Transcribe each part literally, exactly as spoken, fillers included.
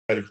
This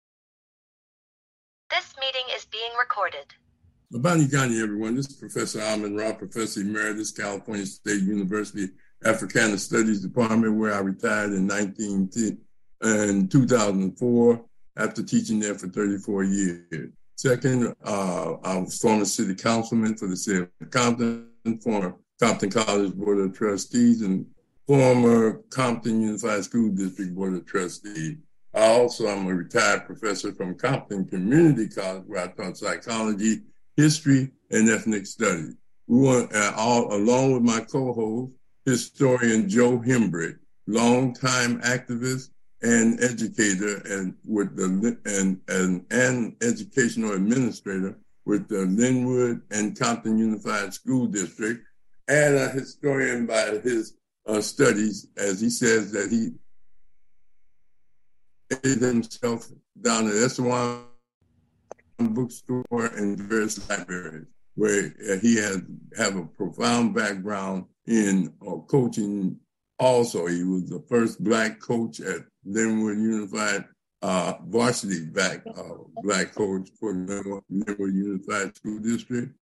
meeting is being recorded. Abani Ghani, everyone. This is Professor Alman Ra, Professor Emeritus, California State University Africana Studies Department, where I retired in nineteen in two thousand four after teaching there for thirty-four years. Second, uh, I was former city councilman for the city of Compton, former Compton College Board of Trustees, and former Compton Unified School District Board of Trustees. I also am a retired professor from Compton Community College, where I taught psychology, history, and ethnic studies. We want, uh, all, along with my co-host, historian Joe Hembrick, longtime activist and educator, and with the and and, and educational administrator with the Linwood and Compton Unified School District, and a historian by his uh, studies, as he says that he himself down at Essewan bookstore and various libraries, where he has have a profound background in uh, coaching. Also, he was the first Black coach at Linwood Unified, uh, varsity back, uh, Black coach for Linwood, Linwood Unified School District,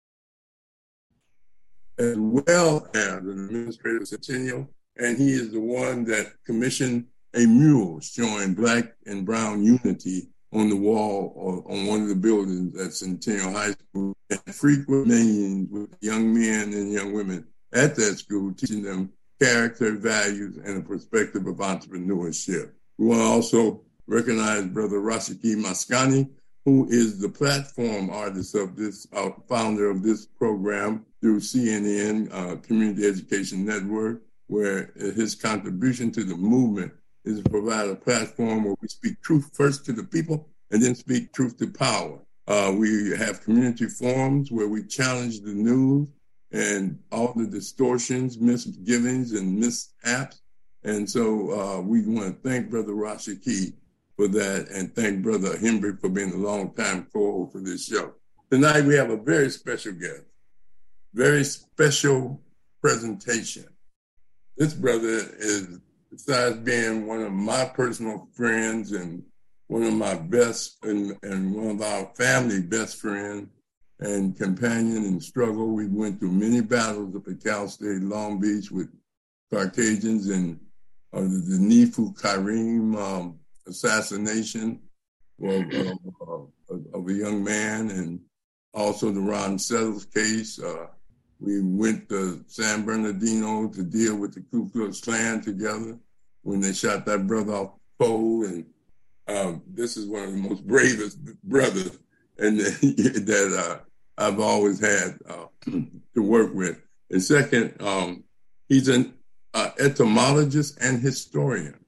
as well as an administrative centennial. And he is the one that commissioned a mural showing Black and Brown unity on the wall or on one of the buildings at Centennial High School, and frequent meetings with young men and young women at that school, teaching them character, values, and a perspective of entrepreneurship. We want to also recognize Brother Rashiki Maskani, who is the platform artist of this, uh, founder of this program through C N N, uh, Community Education Network, where his contribution to the movement is to provide a platform where we speak truth first to the people and then speak truth to power. Uh, we have community forums where we challenge the news and all the distortions, misgivings, and mishaps. And so uh, we want to thank Brother Rashiki for that, and thank Brother Hembrick for being a long-time co-host for this show. Tonight we have a very special guest, very special presentation. This brother is, besides being one of my personal friends and one of my best and, and one of our family best friends and companion in struggle. We went through many battles up at Cal State Long Beach with Caucasians, and uh, the, the Nifu Karim um, assassination of, of, of a young man, and also the Ron Settles case. Uh, we went to San Bernardino to deal with the Ku Klux Klan together when they shot that brother off the pole. And um, this is one of the most bravest brothers and that uh, I've always had uh, to work with. And second, um, he's an uh, etymologist and historian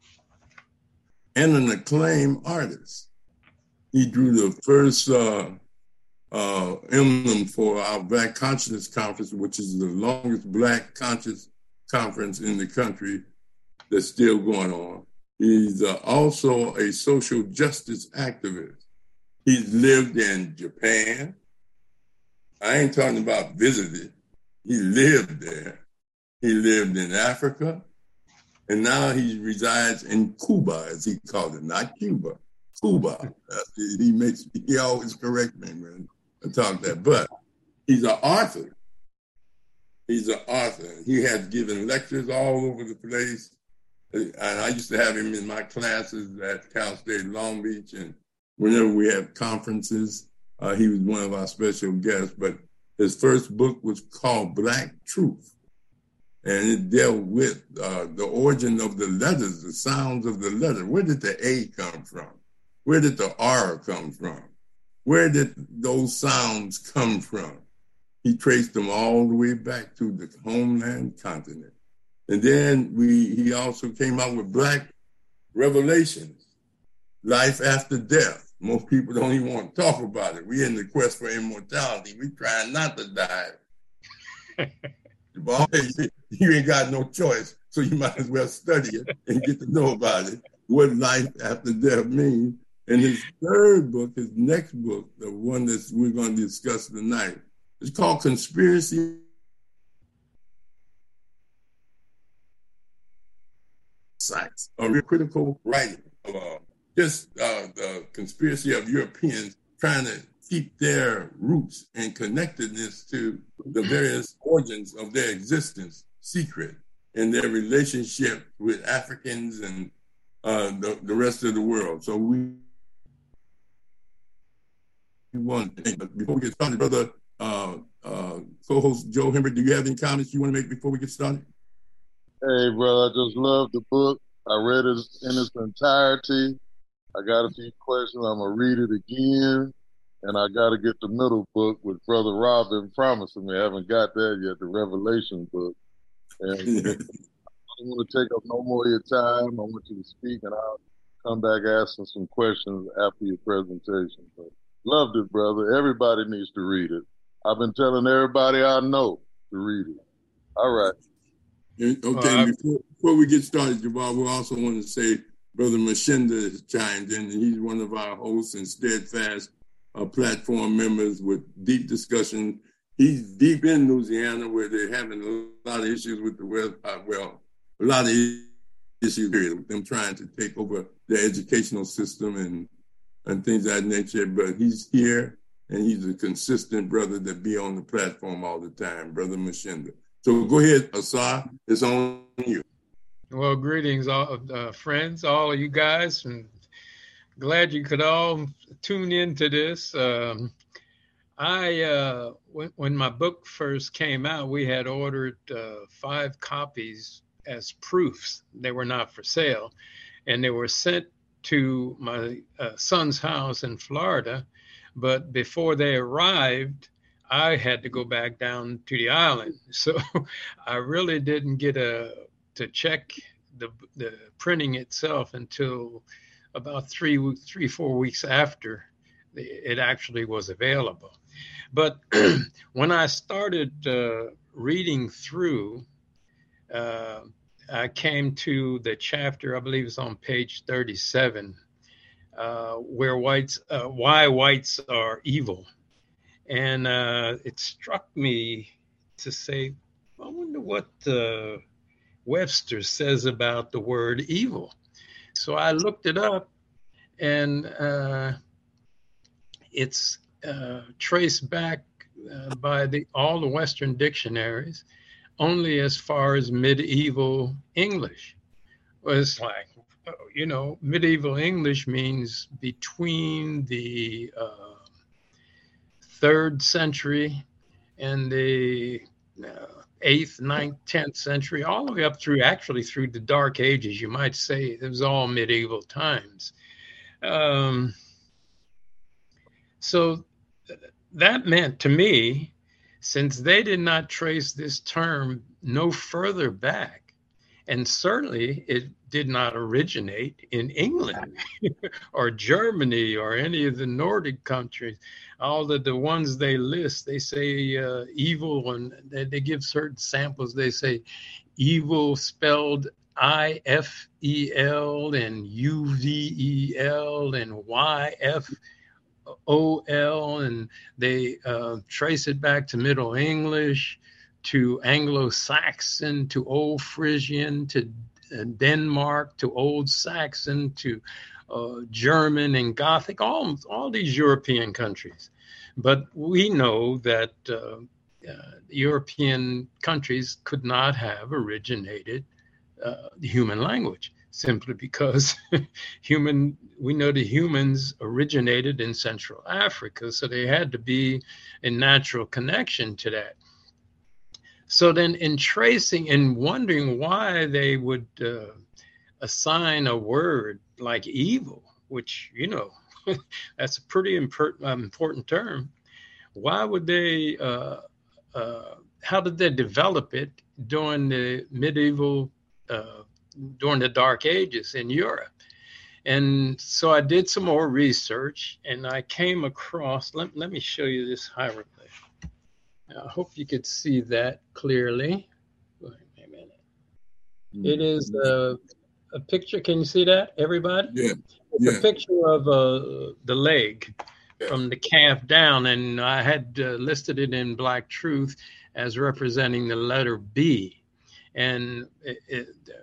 and an acclaimed artist. He drew the first uh, uh, emblem for our Black Consciousness Conference, which is the longest Black Conscious Conference in the country that's still going on. He's uh, also a social justice activist. He's lived in Japan. I ain't talking about visited. He lived there. He lived in Africa. And now he resides in Cuba, as he called it, not Cuba, Cuba. Uh, he makes, he always correct me when I talk that. But he's an author. He's an author. He has given lectures all over the place. And I used to have him in my classes at Cal State Long Beach. And whenever we have conferences, uh, he was one of our special guests. But his first book was called Black Truth. And it dealt with uh, the origin of the letters, the sounds of the letter. Where did the A come from? Where did the R come from? Where did those sounds come from? He traced them all the way back to the homeland continent. And then we he also came out with Black Revelations, life after death. Most people don't even want to talk about it. We're in the quest for immortality. We're trying not to die. Well, you ain't got no choice, so you might as well study it and get to know about it, what life after death means. And his third book, his next book, the one that we're going to discuss tonight, is called Conspiracy Sites, a critical writing of uh, just uh, the conspiracy of Europeans trying to keep their roots and connectedness to the various origins of their existence secret in their relationship with Africans and uh, the, the rest of the world. So we want to, before we get started, brother uh, uh, co-host Joe Hembert, do you have any comments you want to make before we get started? Hey, brother, I just love the book. I read it in its entirety. I got a few questions. I'm going to read it again. And I got to get the middle book, which Brother Rob been promising me. I haven't got that yet, the Revelation book. And I don't want to take up no more of your time. I want you to speak, and I'll come back asking some questions after your presentation. But loved it, brother. Everybody needs to read it. I've been telling everybody I know to read it. All right. Okay, uh, before, before we get started, Jabbar, we also want to say Brother Mashinda has chimed in, and he's one of our hosts and steadfast uh, platform members with deep discussion. He's deep in Louisiana where they're having a lot of issues with the West, uh, well, a lot of issues with them trying to take over the educational system and, and things of that nature. But he's here, and he's a consistent brother that be on the platform all the time, Brother Mashinda. So go ahead, Asar. It's on you. Well, greetings, all uh, friends, all of you guys, and glad you could all tune into this. Um, I uh, when, when my book first came out, we had ordered uh, five copies as proofs. They were not for sale, and they were sent to my uh, son's house in Florida. But before they arrived, I had to go back down to the island. So I really didn't get a to check the the printing itself until about three, three, four weeks after it actually was available. But when I started uh, reading through, uh, I came to the chapter, I believe it's on page thirty-seven, uh, where whites, uh, why whites are evil. And uh, it struck me to say, I wonder what uh, Webster says about the word evil. So I looked it up, and uh, it's uh, traced back uh, by the all the Western dictionaries only as far as medieval English. Well, it's like, you know, medieval English means between the uh, third century and the uh, eighth, ninth, tenth century, all the way up through, actually through the Dark Ages, you might say. It was all medieval times. Um, so that meant to me, since they did not trace this term no further back, and certainly it did not originate in England or Germany or any of the Nordic countries. All of the ones they list, they say uh, evil, and they, they give certain samples. They say evil spelled I F E L and U V E L and Y F O L, and they uh, trace it back to Middle English, to Anglo-Saxon, to Old Frisian, to Denmark, to Old Saxon, to uh, German and Gothic, all, all these European countries. But we know that uh, uh, European countries could not have originated uh, the human language, simply because human, we know the humans originated in Central Africa, so they had to be a natural connection to that. So then in tracing and wondering why they would uh, assign a word like evil, which, you know, that's a pretty impor- um, important term. Why would they, uh, uh, how did they develop it during the medieval, uh, during the Dark Ages in Europe? And so I did some more research, and I came across, let, let me show you this hieroglyph. I hope you could see that clearly. Wait a minute. It is a, a picture. Can you see that, everybody? Yeah. It's yeah. a picture of uh, the leg yeah. from the calf down, and I had uh, listed it in Black Truth as representing the letter B. And it, it,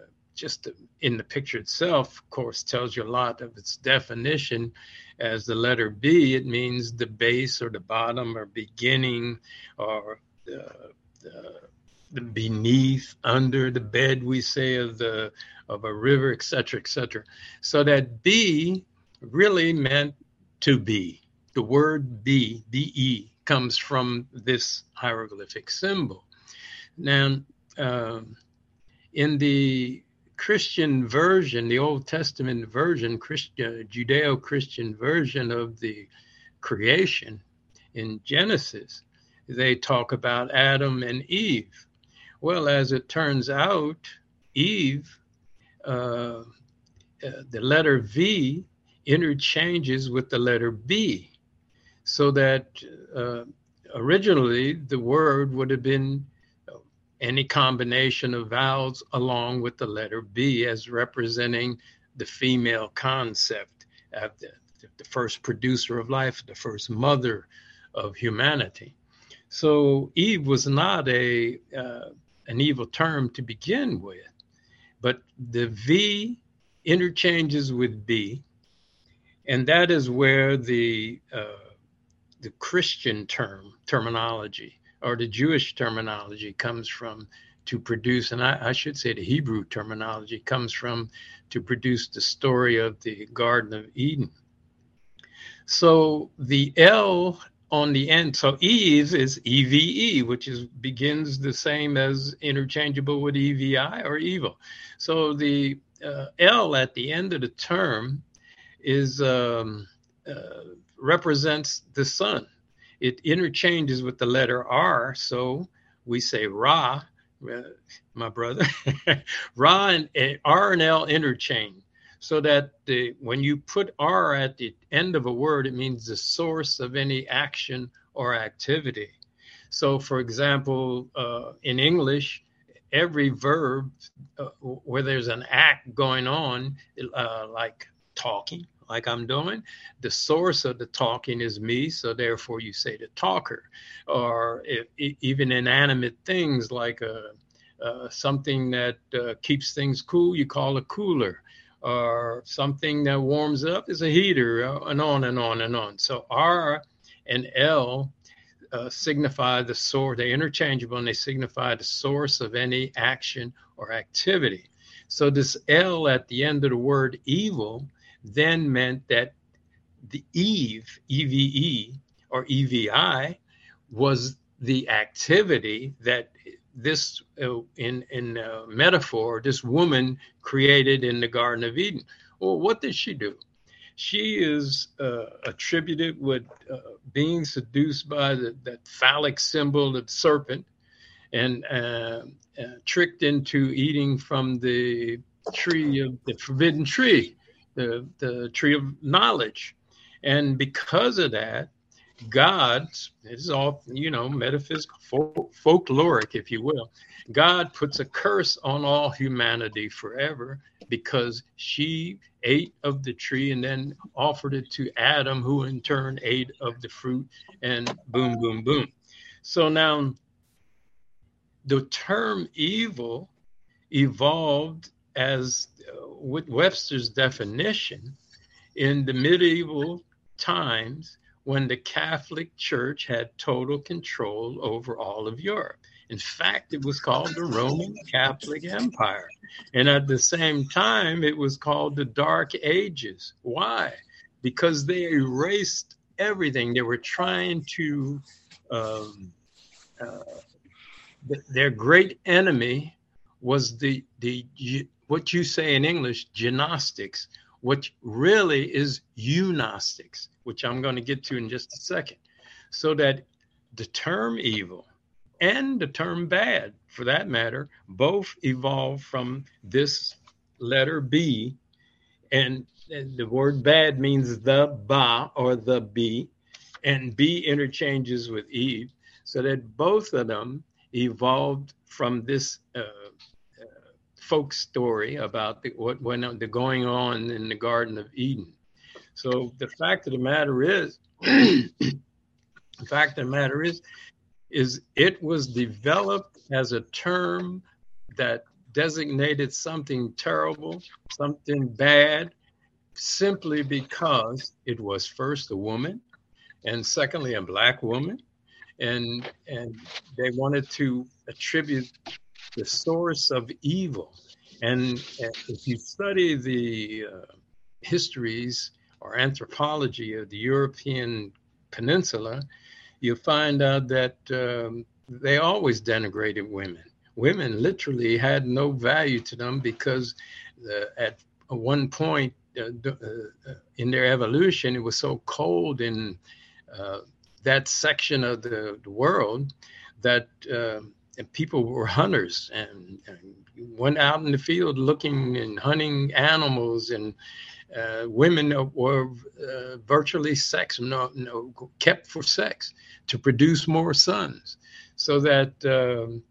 just in the picture itself, of course, tells you a lot of its definition. As the letter B, it means the base or the bottom or beginning or uh, the, the beneath, under the bed, we say, of the of a river, et cetera, et cetera. So that B really meant to be. The word be, B E, comes from this hieroglyphic symbol. Now, um, in the Christian version, the Old Testament version, Christ, uh, Judeo-Christian version of the creation in Genesis, they talk about Adam and Eve. Well, as it turns out, Eve, uh, uh, the letter V interchanges with the letter B, so that uh, originally the word would have been any combination of vowels along with the letter B as representing the female concept of the, the first producer of life, the first mother of humanity. So Eve was not a uh, an evil term to begin with, but the V interchanges with B, and that is where the uh, the Christian term terminology or the Jewish terminology comes from to produce, and I, I should say the Hebrew terminology comes from to produce the story of the Garden of Eden. So the L on the end, so Eve is E V E, which is begins the same as interchangeable with E V I or evil. So the uh, L at the end of the term is um, uh, represents the sun. It interchanges with the letter R, so we say Ra, uh, my brother. Ra and uh, R and L interchange, so that the when you put R at the end of a word, it means the source of any action or activity. So, for example, uh, in English, every verb uh, where there's an act going on, uh, like talking, like I'm doing, the source of the talking is me, so therefore you say the talker. Or if, even inanimate things like a, uh, something that uh, keeps things cool, you call a cooler. Or something that warms up is a heater, uh, and on and on and on. So R and L uh, signify the source, they're interchangeable, and they signify the source of any action or activity. So this L at the end of the word evil then meant that the Eve, E V E or E V I, was the activity that this, uh, in in uh, metaphor, this woman created in the Garden of Eden. Well, what did she do? She is uh, attributed with uh, being seduced by the, that phallic symbol of the serpent and uh, uh, tricked into eating from the tree of the forbidden tree. The, the tree of knowledge. And because of that, God, this is all, you know, metaphysical, folk, folkloric, if you will, God puts a curse on all humanity forever because she ate of the tree and then offered it to Adam, who in turn ate of the fruit, and boom, boom, boom. So now the term evil evolved as uh, with Webster's definition in the medieval times when the Catholic Church had total control over all of Europe. In fact, it was called the Roman Catholic Empire. And at the same time, it was called the Dark Ages. Why? Because they erased everything. They were trying to, um, uh, th- their great enemy was the the what you say in English, gnostics, which really is eunostics, which I'm going to get to in just a second. So that the term evil and the term bad, for that matter, both evolved from this letter B. And the word bad means the ba or the B, and B interchanges with Eve, so that both of them evolved from this uh, folk story about the, what went on, the going on in the Garden of Eden. So the fact of the matter is, the fact of the matter is, is it was developed as a term that designated something terrible, something bad, simply because it was first a woman, and secondly, a black woman. And, and they wanted to attribute the source of evil. And if you study the uh, histories or anthropology of the European peninsula, you find out that um, they always denigrated women. Women literally had no value to them because uh, at one point uh, uh, in their evolution, it was so cold in uh, that section of the, the world that uh, people were hunters and, and went out in the field looking and hunting animals, and uh, women were uh, virtually sex, no, no, kept for sex to produce more sons. So that, um,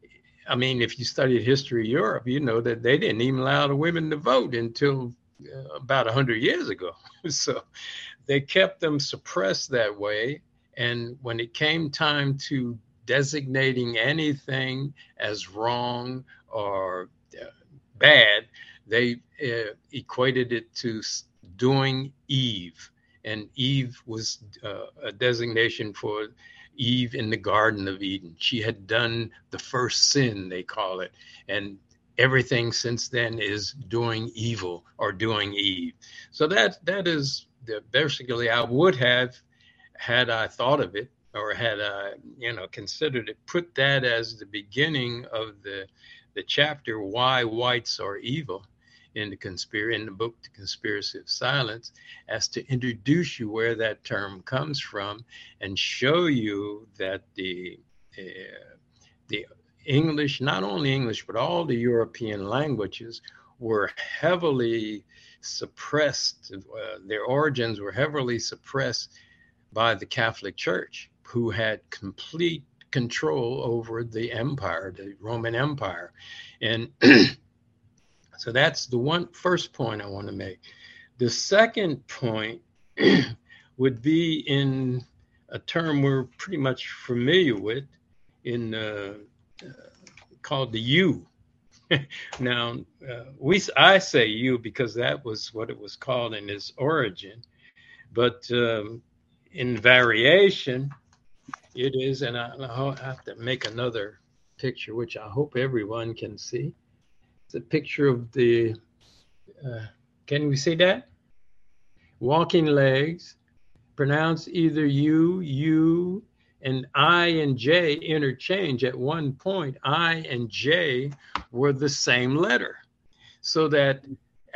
I mean, if you studied history of Europe, you know that they didn't even allow the women to vote until uh, about one hundred years ago. So they kept them suppressed that way. And when it came time to designating anything as wrong or uh, bad, they uh, equated it to doing Eve. And Eve was uh, a designation for Eve in the Garden of Eden. She had done the first sin, they call it. And everything since then is doing evil or doing Eve. So that that is the, basically, I would have, had I thought of it, or had I, you know, considered it, put that as the beginning of the the chapter, Why Whites Are Evil, in the conspiracy, in the book, The Conspiracy of Silence, as to introduce you where that term comes from and show you that the uh, the English, not only English, but all the European languages were heavily suppressed. Uh, their origins were heavily suppressed by the Catholic Church, who had complete control over the empire, the Roman Empire. And so that's the one first point I want to make. The second point would be in a term we're pretty much familiar with, in uh, uh, called the U. Now, uh, we I say U because that was what it was called in its origin, but um, in variation, it is, and I, I have to make another picture, which I hope everyone can see. It's a picture of the, uh, can we see that? Walking legs, pronounced either U, U, and I and J interchange. At one point, I and J were the same letter. So that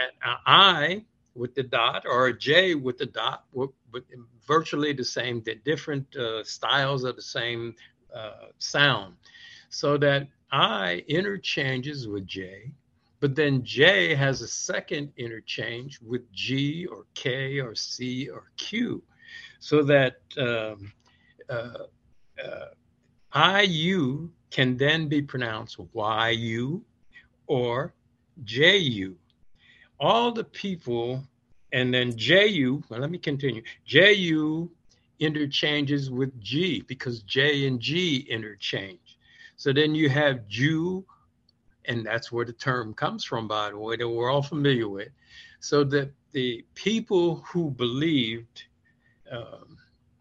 I with the dot or a J with the dot were, were virtually the same, the different uh, styles of the same uh, sound. So that I interchanges with J, but then J has a second interchange with G or K or C or Q. So that um, uh, uh, I U can then be pronounced Y U or J U. All the people, and then J U, well, let me continue. J U interchanges with G because J and G interchange. So then you have Jew, and that's where the term comes from, by the way, that we're all familiar with. So that the people who believed um,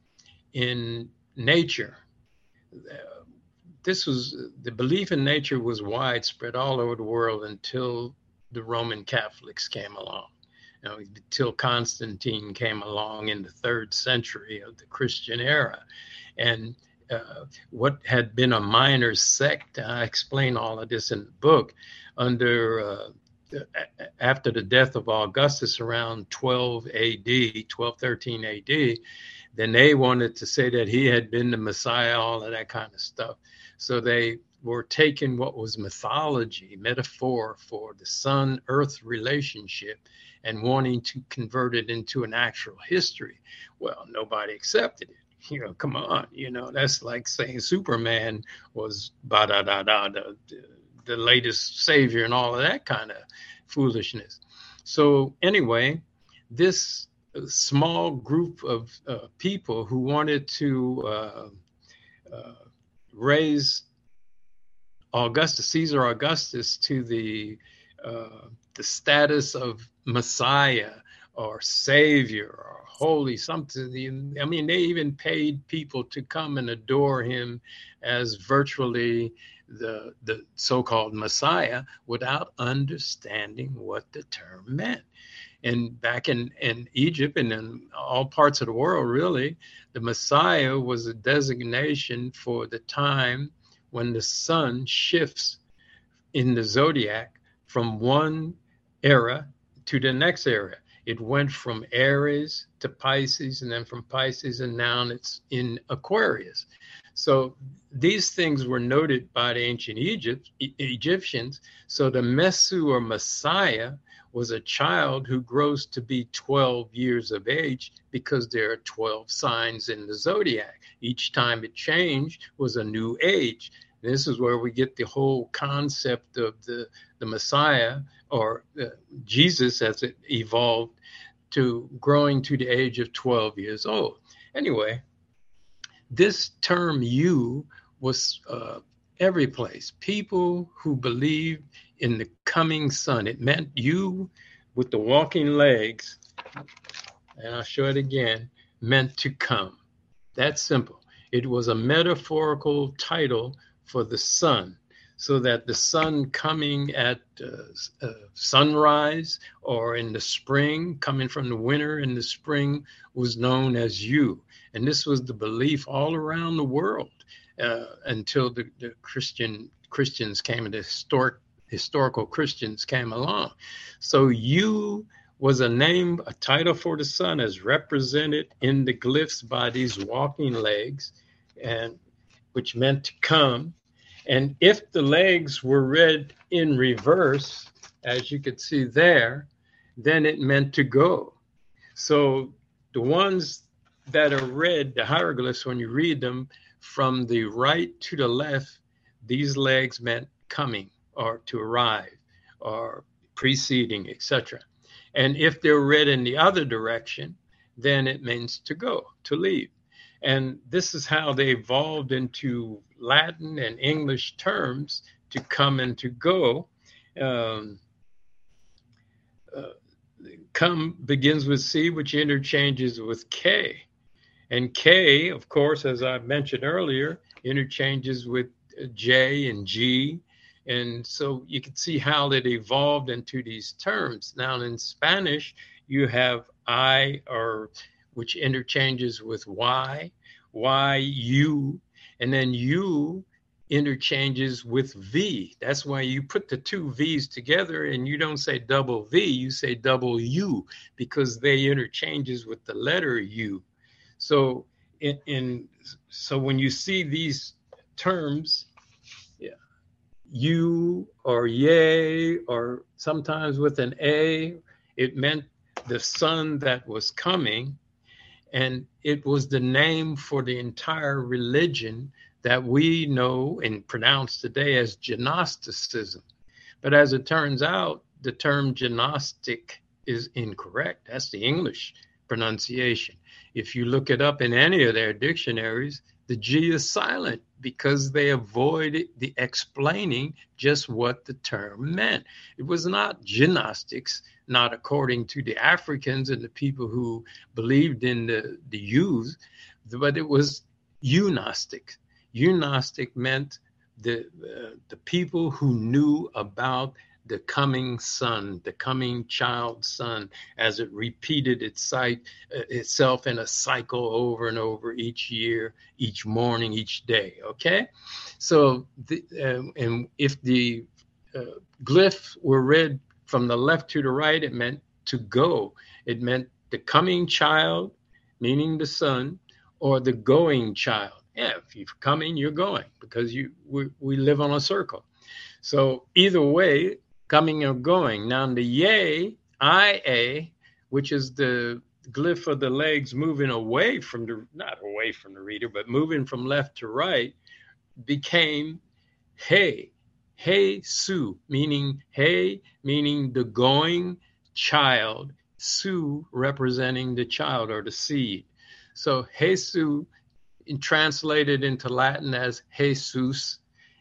in nature, uh, this was, the belief in nature was widespread all over the world until the Roman Catholics came along. You know, until Constantine came along in the third century of the Christian era. And uh, what had been a minor sect, I explain all of this in the book, under uh, after the death of Augustus around twelve A D, twelve thirteen A D, then they wanted to say that he had been the Messiah, all of that kind of stuff. So they were taking what was mythology, metaphor for the sun-earth relationship, and wanting to convert it into an actual history. Well, nobody accepted it. You know, come on, you know, that's like saying Superman was ba-da-da-da, the, the latest savior and all of that kind of foolishness. So anyway, this small group of uh, people who wanted to uh, uh, raise Augustus, Caesar Augustus, to the uh, the status of Messiah or Savior or Holy something. I mean, they even paid people to come and adore him as virtually the the so-called Messiah without understanding what the term meant. And back in, in Egypt and in all parts of the world, really, the Messiah was a designation for the time when the sun shifts in the zodiac from one era to the next era. It went from Aries to Pisces, and then from Pisces, and now it's in Aquarius. So these things were noted by the ancient Egypt, e- Egyptians. So the Mesu or Messiah was a child who grows to be twelve years of age because there are twelve signs in the zodiac. Each time it changed was a new age. This is where we get the whole concept of the, the Messiah or uh, Jesus as it evolved to growing to the age of twelve years old. Anyway, this term you was uh, every place. People who believed in the coming sun. It meant you with the walking legs, and I'll show it again, meant to come. That's simple. It was a metaphorical title for the sun, so that the sun coming at uh, uh, sunrise or in the spring, coming from the winter in the spring, was known as you. And this was the belief all around the world uh, until the, the Christian Christians came, and the historic historical Christians came along. So you was a name, a title for the sun, as represented in the glyphs by these walking legs, and which meant to come. And if the legs were read in reverse, as you could see there, then it meant to go. So the ones that are read, the hieroglyphs, when you read them from the right to the left, these legs meant coming or to arrive or preceding, et cetera. And if they're read in the other direction, then it means to go, to leave. And this is how they evolved into Latin and English terms, to come and to go. Um, uh, come begins with C, which interchanges with K. And K, of course, as I mentioned earlier, interchanges with J and G. And so you can see how it evolved into these terms. Now in Spanish, you have I, or which interchanges with Y, Y, U, and then U interchanges with V. That's why you put the two V's together and you don't say double V, you say double U, because they interchanges with the letter U. So in, in so when you see these terms, yeah, you or yea, or sometimes with an A, it meant the sun that was coming. And it was the name for the entire religion that we know and pronounce today as Gnosticism. But as it turns out, the term Gnostic is incorrect. That's the English pronunciation. If you look it up in any of their dictionaries, the G is silent because they avoided the explaining just what the term meant. It was not gnostics, not according to the Africans and the people who believed in the, the youths, but it was eunostic. Eunostic meant the, uh, the people who knew about the coming sun, the coming child sun, as it repeated its sight, uh, itself in a cycle over and over each year, each morning, each day, okay? So, the, uh, and if the uh, glyphs were read from the left to the right, it meant to go. It meant the coming child, meaning the sun, or the going child. Yeah, if you're coming, you're going, because you we, we live on a circle. So either way, coming or going. Now the yay, I A, which is the glyph of the legs moving away from the, not away from the reader, but moving from left to right, became hey. Hey Su, meaning hey, meaning the going child, Su representing the child or the seed. So Jesus, translated into Latin as Jesus,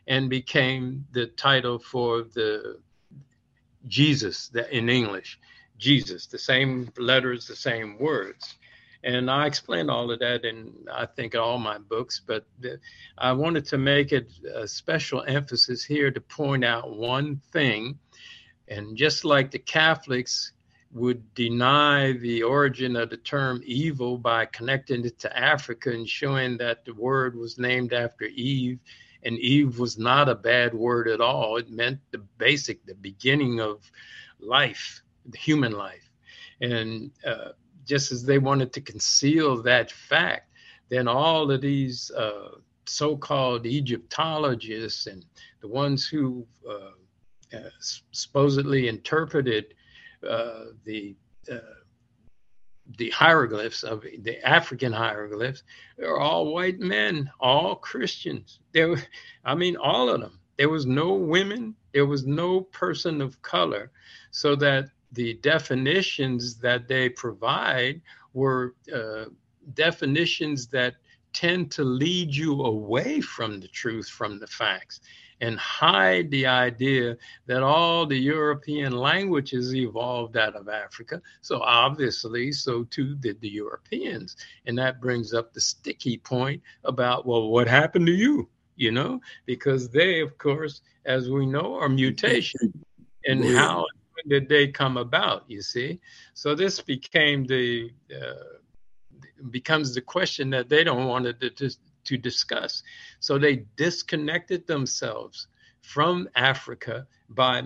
and became the title for the Jesus that in English, Jesus, the same letters, the same words. And I explain all of that in, I think, all my books, but the, I wanted to make it a special emphasis here to point out one thing. And just like the Catholics would deny the origin of the term evil by connecting it to Africa and showing that the word was named after Eve, and Eve was not a bad word at all. It meant the basic, the beginning of life, the human life. And uh, just as they wanted to conceal that fact, then all of these uh, so-called Egyptologists and the ones who uh, uh, supposedly interpreted uh, the uh, the hieroglyphs of the African hieroglyphs, they're all white men, all Christians. There, I mean, all of them. There was no women. There was no person of color, so that the definitions that they provide were uh, definitions that tend to lead you away from the truth, from the facts, and hide the idea that all the European languages evolved out of Africa. So obviously, so too did the Europeans. And that brings up the sticky point about, well, what happened to you? You know, because they, of course, as we know, are mutations. And how did they come about, you see? So this became the, uh, becomes the question that they don't want to, to, to discuss. So they disconnected themselves from Africa by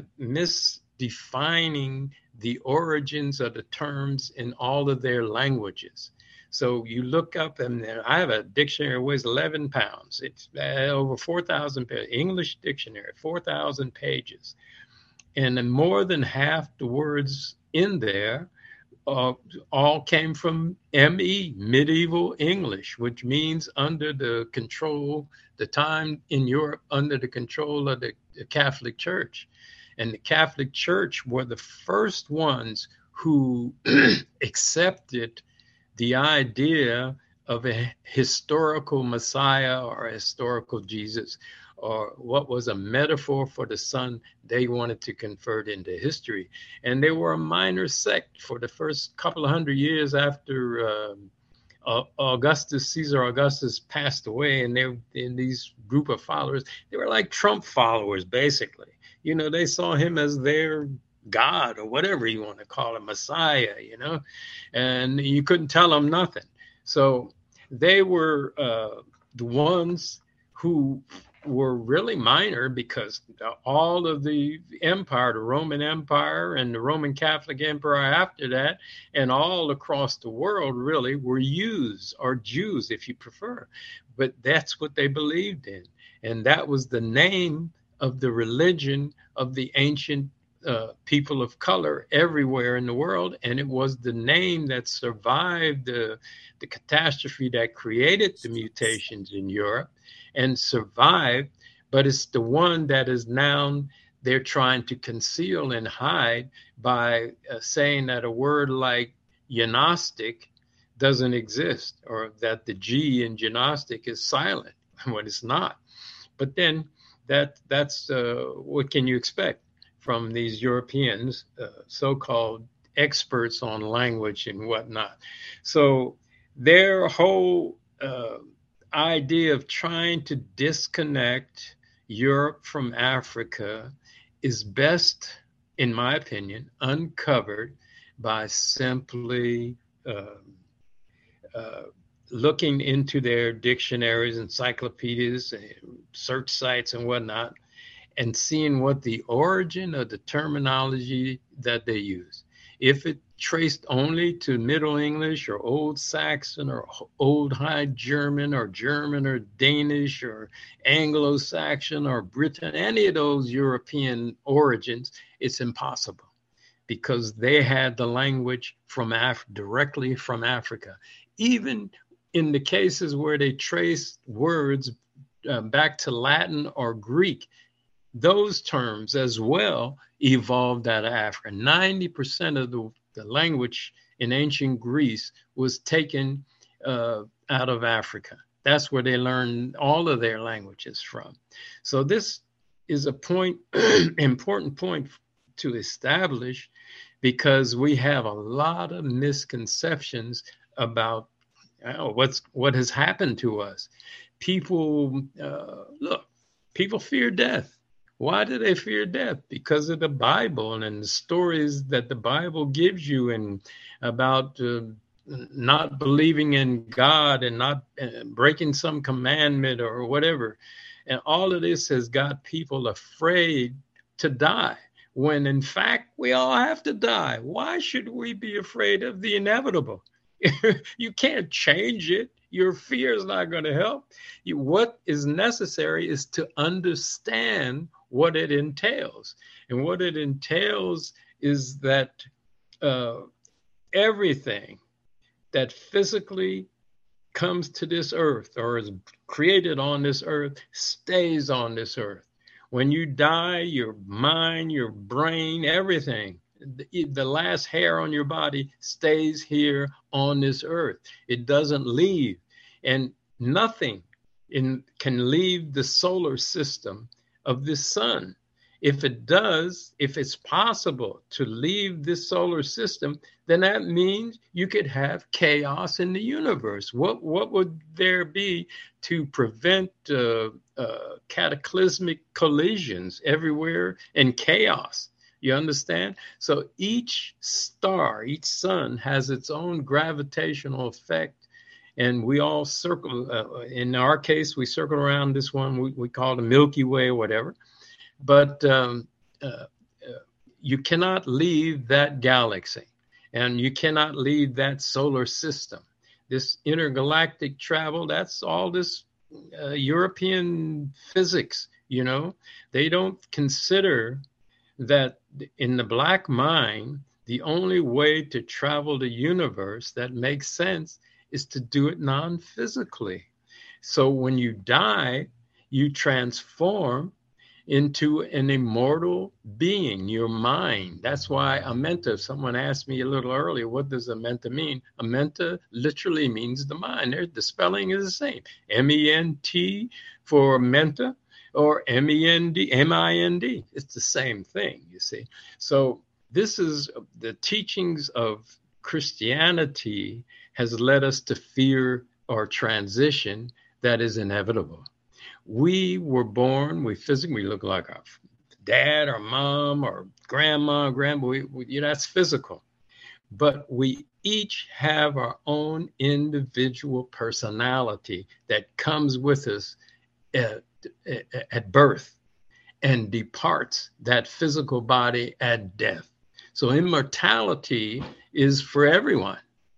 misdefining the origins of the terms in all of their languages. So you look up, and I have a dictionary that weighs eleven pounds. It's over four thousand pages, English dictionary, four thousand pages. And more than half the words in there uh, all came from M E, medieval English, which means under the control, the time in Europe under the control of the, the Catholic Church. And the Catholic Church were the first ones who accepted the idea of a historical Messiah or a historical Jesus, or what was a metaphor for the Son they wanted to convert into history. And they were a minor sect for the first couple of hundred years after um, uh, Augustus, Caesar Augustus passed away, and they, in these group of followers, they were like Trump followers, basically. You know, they saw him as their God, or whatever you want to call him, Messiah, you know, and you couldn't tell them nothing. So they were uh, the ones who were really minor, because all of the empire, the Roman Empire and the Roman Catholic Emperor after that, and all across the world really were Jews, or Jews if you prefer. But that's what they believed in. And that was the name of the religion of the ancient Uh, people of color everywhere in the world, and it was the name that survived the, the catastrophe that created the mutations in Europe and survived, but it's the one that is now they're trying to conceal and hide by uh, saying that a word like gnostic doesn't exist, or that the G in gnostic is silent when it's not. But then that that's uh, what can you expect from these Europeans, uh, so-called experts on language and whatnot. So their whole uh, idea of trying to disconnect Europe from Africa is best, in my opinion, uncovered by simply uh, uh, looking into their dictionaries, encyclopedias, search sites and whatnot, and seeing what the origin of the terminology that they use. If it traced only to Middle English or Old Saxon or Old High German or German or Danish or Anglo-Saxon or Britain, any of those European origins, it's impossible, because they had the language from Af- directly from Africa. Even in the cases where they traced words uh, back to Latin or Greek, those terms as well evolved out of Africa. ninety percent of the, the language in ancient Greece was taken uh, out of Africa. That's where they learn all of their languages from. So this is a point, important point to establish, because we have a lot of misconceptions about oh, what's what has happened to us. People, uh, look, people fear death. Why do they fear death? Because of the Bible and the stories that the Bible gives you, and about uh, not believing in God and not uh, breaking some commandment or whatever. And all of this has got people afraid to die, when in fact we all have to die. Why should we be afraid of the inevitable? You can't change it. Your fear is not going to help. You, what is necessary is to understand what it entails. And what it entails is that uh, everything that physically comes to this earth or is created on this earth stays on this earth. When you die, your mind, your brain, everything, the, the last hair on your body stays here on this earth. It doesn't leave. And nothing in, can leave the solar system of this sun. If it does, if it's possible to leave this solar system, then that means you could have chaos in the universe. What what would there be to prevent uh, uh, cataclysmic collisions everywhere and chaos? You understand? So each star, each sun has its own gravitational effect. And we all circle, uh, in our case, we circle around this one, we, we call the Milky Way or whatever. But um, uh, uh, you cannot leave that galaxy, and you cannot leave that solar system. This intergalactic travel, that's all this uh, European physics, you know. They don't consider that in the black mind, the only way to travel the universe that makes sense is to do it non-physically. So when you die, you transform into an immortal being, your mind. That's why amenta, someone asked me a little earlier, what does amenta mean? Amenta literally means the mind. There, the spelling is the same. M E N T for menta, or M E N D, M I N D. It's the same thing, you see. So this is the teachings of Christianity has led us to fear or transition that is inevitable. We were born, we physically look like our dad or mom or grandma, grandma, we, we, you know, that's physical. But we each have our own individual personality that comes with us at, at birth and departs that physical body at death. So immortality is for everyone.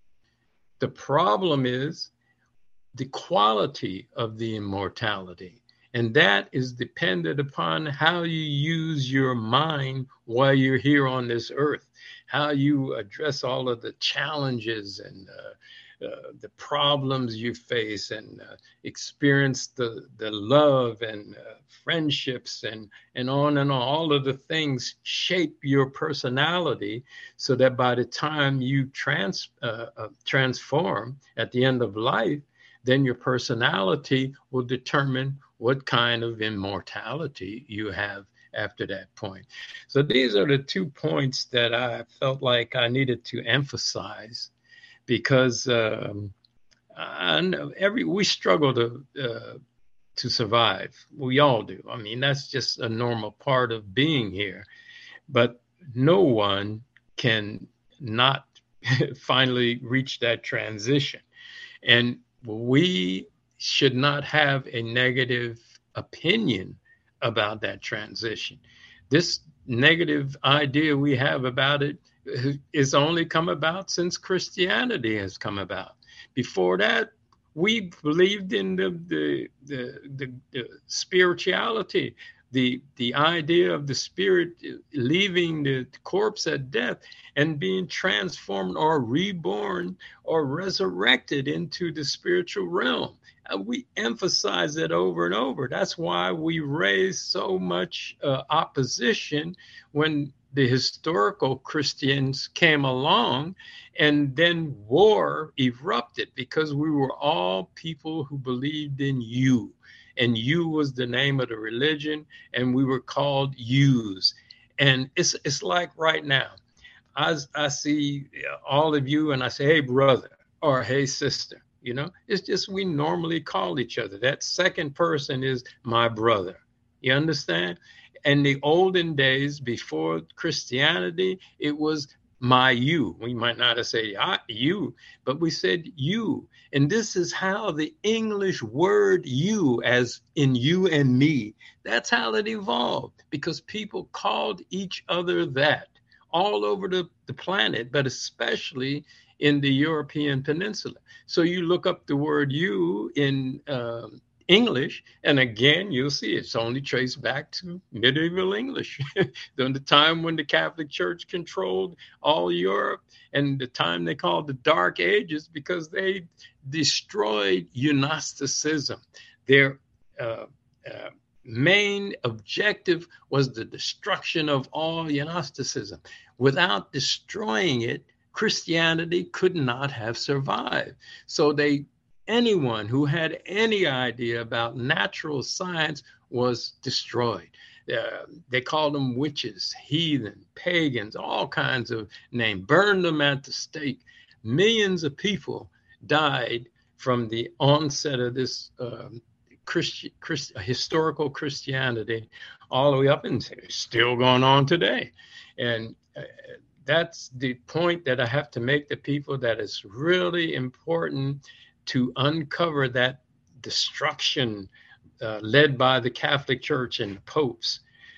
The problem is the quality of the immortality. And that is dependent upon how you use your mind while you're here on this earth, how you address all of the challenges and uh, uh, the problems you face, and uh, experience the, the love and uh, friendships and, and on and on. All of the things shape your personality so that by the time you trans, uh, uh, transform at the end of life, then your personality will determine what kind of immortality you have after that point. So these are the two points that I felt like I needed to emphasize, because um, I know every we struggle to uh, to survive. We all do. I mean, that's just a normal part of being here. But no one can not finally reach that transition. And we should not have a negative opinion about that transition. This negative idea we have about it is only come about since Christianity has come about. Before that, we believed in the the the, the, the spirituality, the the idea of the spirit leaving the corpse at death and being transformed or reborn or resurrected into the spiritual realm. And we emphasize it over and over. That's why we raise so much uh, opposition when the historical Christians came along, and then war erupted because we were all people who believed in you. And you was the name of the religion, and we were called yous. And it's it's like right now, I, I see all of you and I say, hey, brother, or hey, sister. You know, it's just we normally call each other. That second person is my brother. You understand? In the olden days, before Christianity, it was my you. We might not have said I, you, but we said you. And this is how the English word you, as in you and me, that's how it evolved, because people called each other that all over the, the planet, but especially in the European peninsula. So you look up the word you in um, English, and again, you'll see it's only traced back to medieval English, during the time when the Catholic Church controlled all Europe, and the time they called the Dark Ages, because they destroyed Gnosticism. Their uh, uh, main objective was the destruction of all Gnosticism. Without destroying it, Christianity could not have survived. So they, anyone who had any idea about natural science was destroyed. Uh, they called them witches, heathen, pagans, all kinds of names, burned them at the stake. Millions of people died from the onset of this um, Christi- Christ- historical Christianity all the way up, and it's still going on today. And uh, that's the point that I have to make to people, that it's really important to uncover that destruction uh, led by the Catholic Church and popes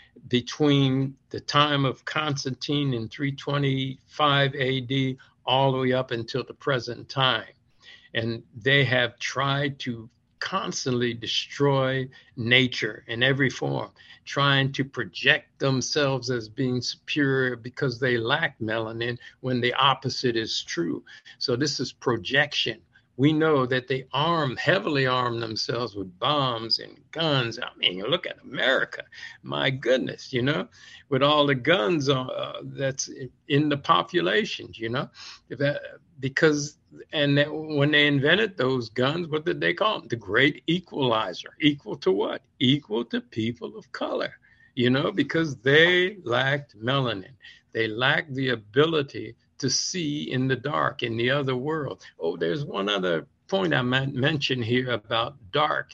between the time of Constantine in three twenty-five A D all the way up until the present time. And they have tried to constantly destroy nature in every form, trying to project themselves as being superior because they lack melanin, when the opposite is true. So this is projection. We know that they arm, heavily arm themselves with bombs and guns. I mean, look at America, my goodness, you know, with all the guns uh, that's in the populations, you know, that, because, and that when they invented those guns, what did they call them? The great equalizer. Equal to what? Equal to people of color, you know, because they lacked melanin. They lacked the ability to see in the dark, in the other world. Oh, there's one other point I might mention here about dark.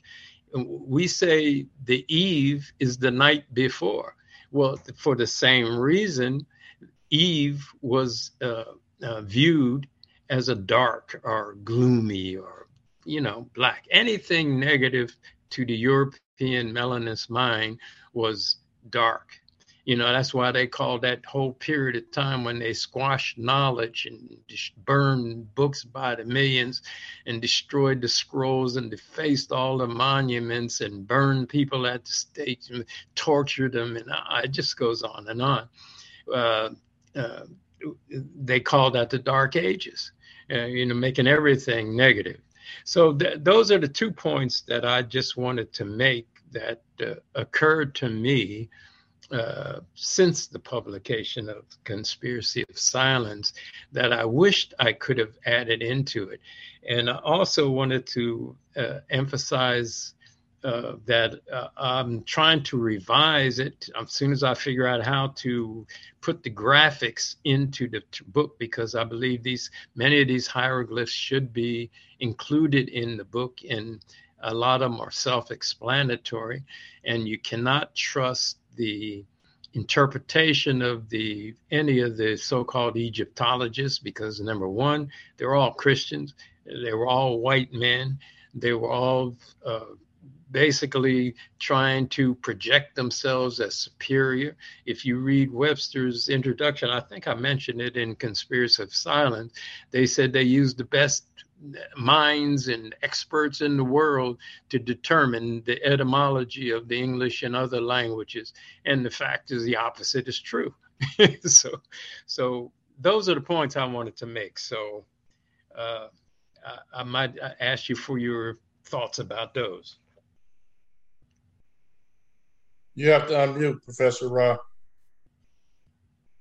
We say the eve is the night before. Well, for the same reason, Eve was uh, uh, viewed as a dark or gloomy or, you know, black. Anything negative to the European melanist mind was dark. You know, that's why they call that whole period of time when they squashed knowledge and burned books by the millions and destroyed the scrolls and defaced all the monuments and burned people at the stake and tortured them. And it just goes on and on. Uh, uh, they call that the Dark Ages, uh, you know, making everything negative. So th- those are the two points that I just wanted to make that uh, occurred to me Uh, since the publication of Conspiracy of Silence, that I wished I could have added into it. And I also wanted to uh, emphasize uh, that uh, I'm trying to revise it as soon as I figure out how to put the graphics into the t- book, because I believe these many of these hieroglyphs should be included in the book, and a lot of them are self-explanatory, and you cannot trust the interpretation of the any of the so-called Egyptologists, because number one, they're all Christians, they were all white men, they were all uh, basically trying to project themselves as superior. If you read Webster's introduction, I think I mentioned it in Conspiracy of Silence, they said they used the best minds and experts in the world to determine the etymology of the English and other languages. And the fact is the opposite is true. so, so those are the points I wanted to make. So uh, I, I might ask you for your thoughts about those. You have to unmute, Professor Ra.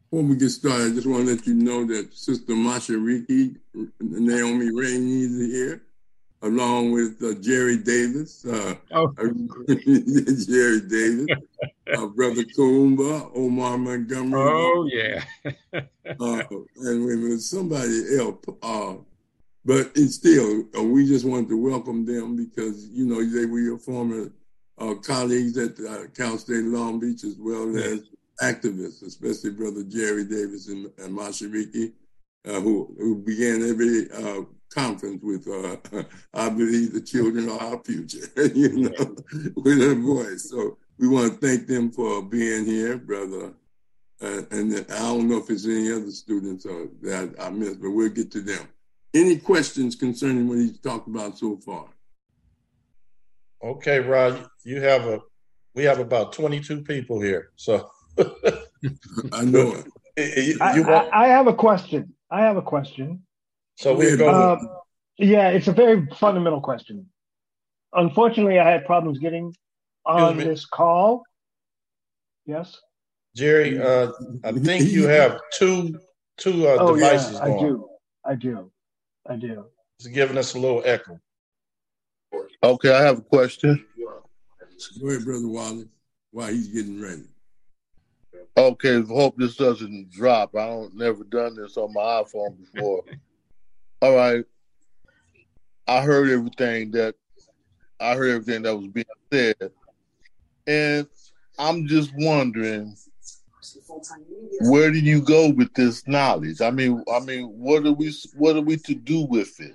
Before we get started, I just want to let you know that Sister Mashariki, Naomi Rainey is here, along with uh, Jerry Davis. Uh, Oh. Jerry Davis. Uh, Brother Kumba, Omar Montgomery. Oh, yeah. uh, and with somebody else. Uh, but it's still, uh, we just wanted to welcome them because, you know, they were your former uh, colleagues at uh, Cal State Long Beach, as well Yeah. as activists, especially Brother Jerry Davis and, and Mashariki, uh, who, who began every uh, conference with, uh, I believe the children are our future, you know, with her voice. So we want to thank them for being here, brother. Uh, and I don't know if there's any other students uh, that I missed, but we'll get to them. Any questions concerning what he's talked about so far? Okay, Rod, you have a, we have about twenty-two people here, so. I know it. You, I, you want, I, I have a question. I have a question. so we go with, Um, yeah, it's a very fundamental question. Unfortunately, I had problems getting on Excuse me. this call. Yes. Jerry, uh, I think you have two, two uh, Oh yeah, devices I going. do. I do. I do. It's giving us a little echo. Okay, I have a question. Go ahead, Brother Wallace, while he's getting ready. Okay, hope this doesn't drop. I don't never done this on my iPhone before. All right. I heard everything that I heard everything that was being said. And I'm just wondering, where do you go with this knowledge? I mean, I mean, what are we what are we to do with it?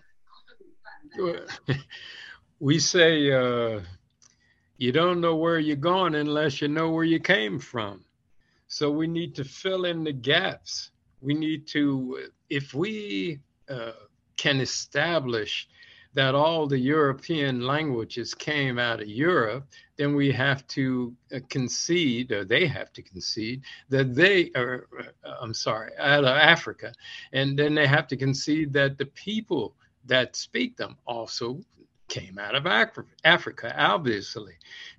We say uh, you don't know where you're going unless you know where you came from. So we need to fill in the gaps. We need to, if we uh, can establish that all the European languages came out of Europe, then we have to uh, concede, or they have to concede, that they are, uh, I'm sorry, out of Africa. And then they have to concede that the people that speak them also came out of Africa, obviously.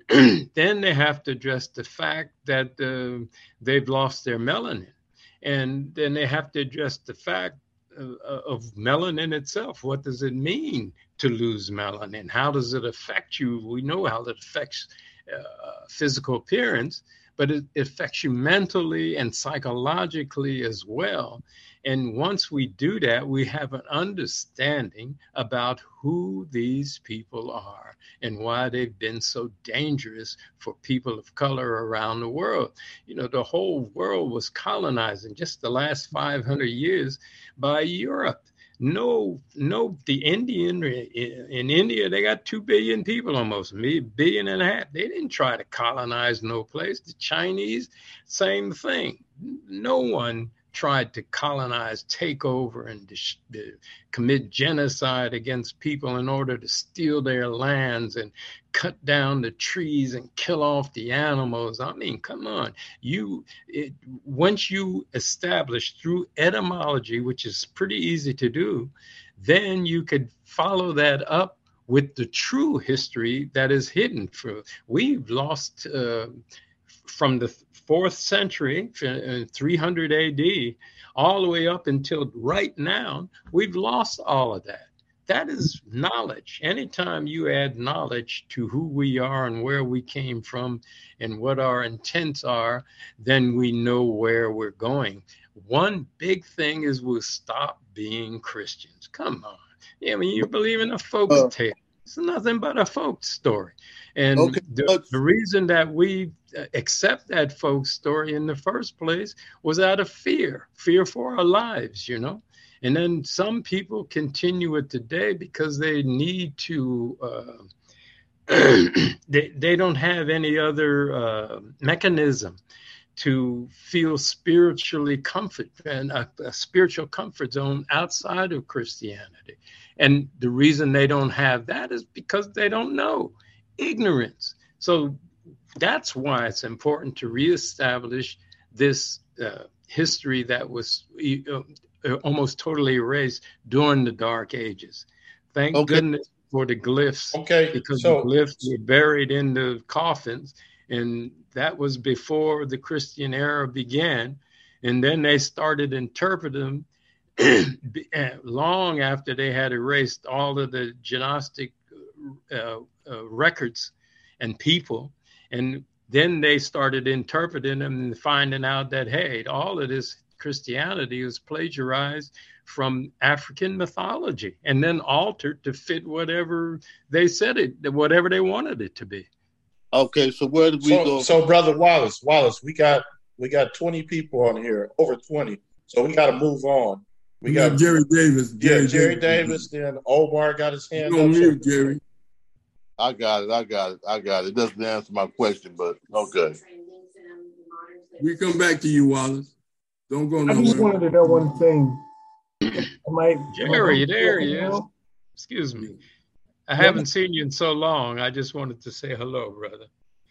Then they have to address the fact that uh, they've lost their melanin. And then they have to address the fact uh, of melanin itself. What does it mean to lose melanin? How does it affect you? We know how it affects uh, physical appearance, but it affects you mentally and psychologically as well. And once we do that, we have an understanding about who these people are and why they've been so dangerous for people of color around the world. You know, the whole world was colonized in just the last five hundred years by Europe. No, no, the Indian, in India, they got two billion people almost, a billion and a half. They didn't try to colonize no place. The Chinese, same thing. No one tried to colonize, take over, and dis- commit genocide against people in order to steal their lands and cut down the trees and kill off the animals. I mean, come on. You, it, once you establish through etymology, which is pretty easy to do, then you could follow that up with the true history that is hidden. For we've lost uh, from the fourth century, three hundred A D, all the way up until right now, we've lost all of that. That is knowledge. Anytime you add knowledge to who we are and where we came from and what our intents are, then we know where we're going. One big thing is we'll stop being Christians. Come on. Yeah, I mean, you believe in a folk uh, tale. It's nothing but a folk story. And okay, the, the reason that we accept that folk story in the first place was out of fear, fear for our lives, you know. And then some people continue it today because they need to, uh, they, they don't have any other uh, mechanism to feel spiritually comfort and a, a spiritual comfort zone outside of Christianity. And the reason they don't have that is because they don't know. Ignorance. So that's why it's important to reestablish this uh, history that was uh, almost totally erased during the Dark Ages. Thank okay. goodness for the glyphs. Okay, because so, the glyphs were buried in the coffins, and that was before the Christian era began. And then they started interpreting them long after they had erased all of the Gnostic uh, uh, records and people. And then they started interpreting them and finding out that, hey, all of this Christianity was plagiarized from African mythology and then altered to fit whatever they said it, whatever they wanted it to be. Okay, so where did we so, go? So, Brother Wallace, Wallace, we got we got twenty people on here, over twenty. So we got to move on. We, we got, got Jerry Davis. Jerry yeah, Jerry Davis. Davis. Then Omar got his hand you up. Mute, Jerry. I got it. I got it. I got it. It doesn't answer my question, but okay. We come back to you, Wallace. Don't go nowhere. I just wanted to know one thing. I, Jerry, there he is. Excuse me. I haven't seen you in so long. I just wanted to say hello, brother.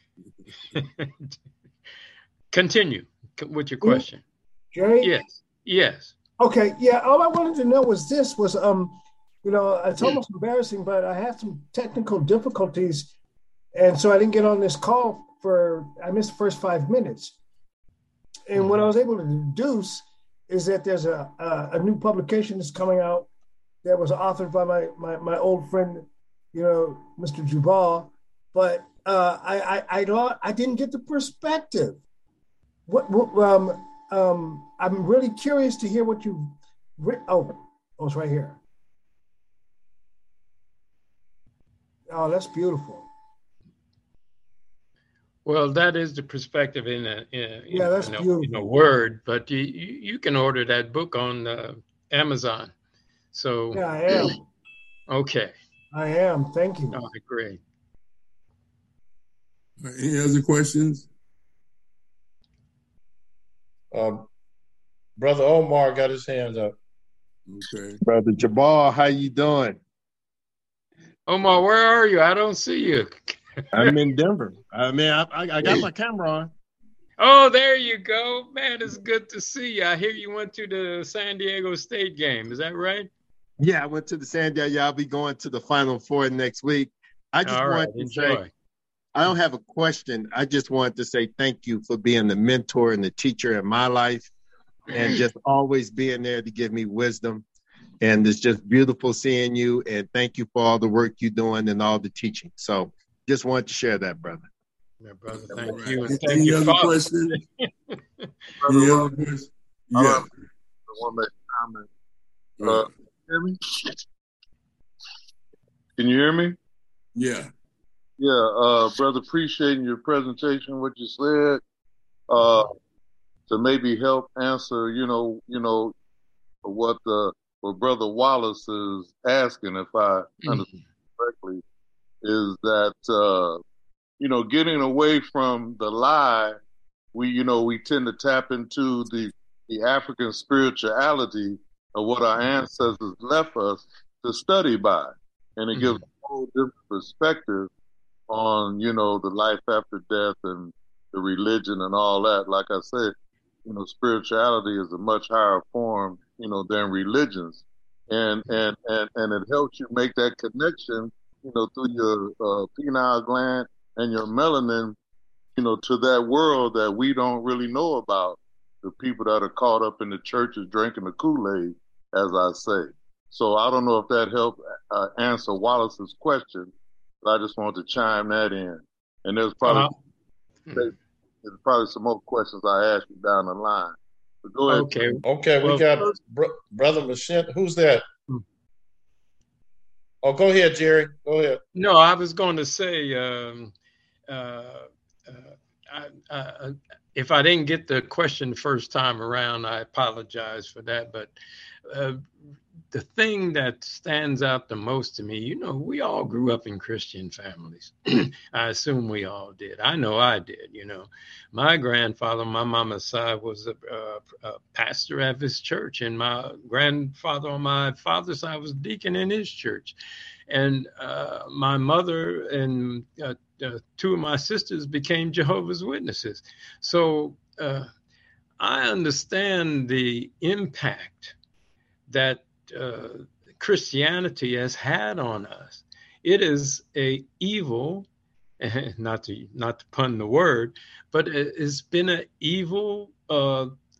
Continue with your question. Jerry? Yes. Yes. Okay. Yeah. All I wanted to know was this was, um, you know, it's almost embarrassing, but I had some technical difficulties. And so I didn't get on this call for, I missed the first five minutes. And mm-hmm. what I was able to deduce is that there's a, a, a new publication that's coming out that was authored by my, my, my old friend, you know, Mister Jubal. But uh, I, I, I, I didn't get the perspective. What, what um, um, I'm really curious to hear what you, oh, oh, it's right here. Oh, that's beautiful. Well, that is the perspective in a, in a, yeah, that's in a, beautiful. in a word, but you, you can order that book on uh, Amazon. So yeah, I am. Okay. I am. Thank you. Oh, great. Any other questions? Um, Brother Omar got his hand up. Okay. Brother Jabal, how you doing? Omar, where are you? I don't see you. I'm in Denver. I mean, I, I, I got my camera on. Oh, there you go. Man, it's good to see you. I hear you went to the San Diego State game. Is that right? Yeah, I went to the San Diego. Yeah, I'll be going to the Final Four next week. I just All wanted right, to enjoy. say, I don't have a question. I just wanted to say thank you for being the mentor and the teacher in my life and just always being there to give me wisdom. And it's just beautiful seeing you. And thank you for all the work you're doing and all the teaching. So just wanted to share that, brother. Yeah, brother, thank right. you. And thank Any you, other Father. questions? Brother, Any other questions? Yeah. I want to make a comment. Uh, hear me? Can you hear me? Yeah. Yeah, uh, brother, appreciating your presentation, what you said, uh, to maybe help answer, you know, you know, what the what Brother Wallace is asking, if I mm-hmm. understand correctly, is that uh, you know, getting away from the lie, we, you know, we tend to tap into the the African spirituality of what our ancestors left us to study by, and it mm-hmm. gives a whole different perspective on, you know, the life after death and the religion and all that. Like I said, you know, spirituality is a much higher form, you know, than religions. And, and, and, and it helps you make that connection, you know, through your uh, pineal gland and your melanin, you know, to that world that we don't really know about, the people that are caught up in the churches drinking the Kool-Aid, as I say. So I don't know if that helped uh, answer Wallace's question, but I just wanted to chime that in. And there's probably uh, there's probably some more questions I ask you down the line. But go ahead. Okay. Okay, we well, got first, br- Brother Machine. Who's that? Hmm. Oh, go ahead, Jerry. Go ahead. No, I was going to say, um, uh, uh, I, I, if I didn't get the question the first time around, I apologize for that. But uh, the thing that stands out the most to me, you know, we all grew up in Christian families. I assume we all did. I know I did, you know. My grandfather, my mama's side, was a, a, a pastor at his church, and my grandfather on my father's side was a deacon in his church. And uh, my mother and uh, uh, two of my sisters became Jehovah's Witnesses. So uh, I understand the impact that Uh, Christianity has had on us. It is a evil, not to not to pun the word, but it's been an evil uh,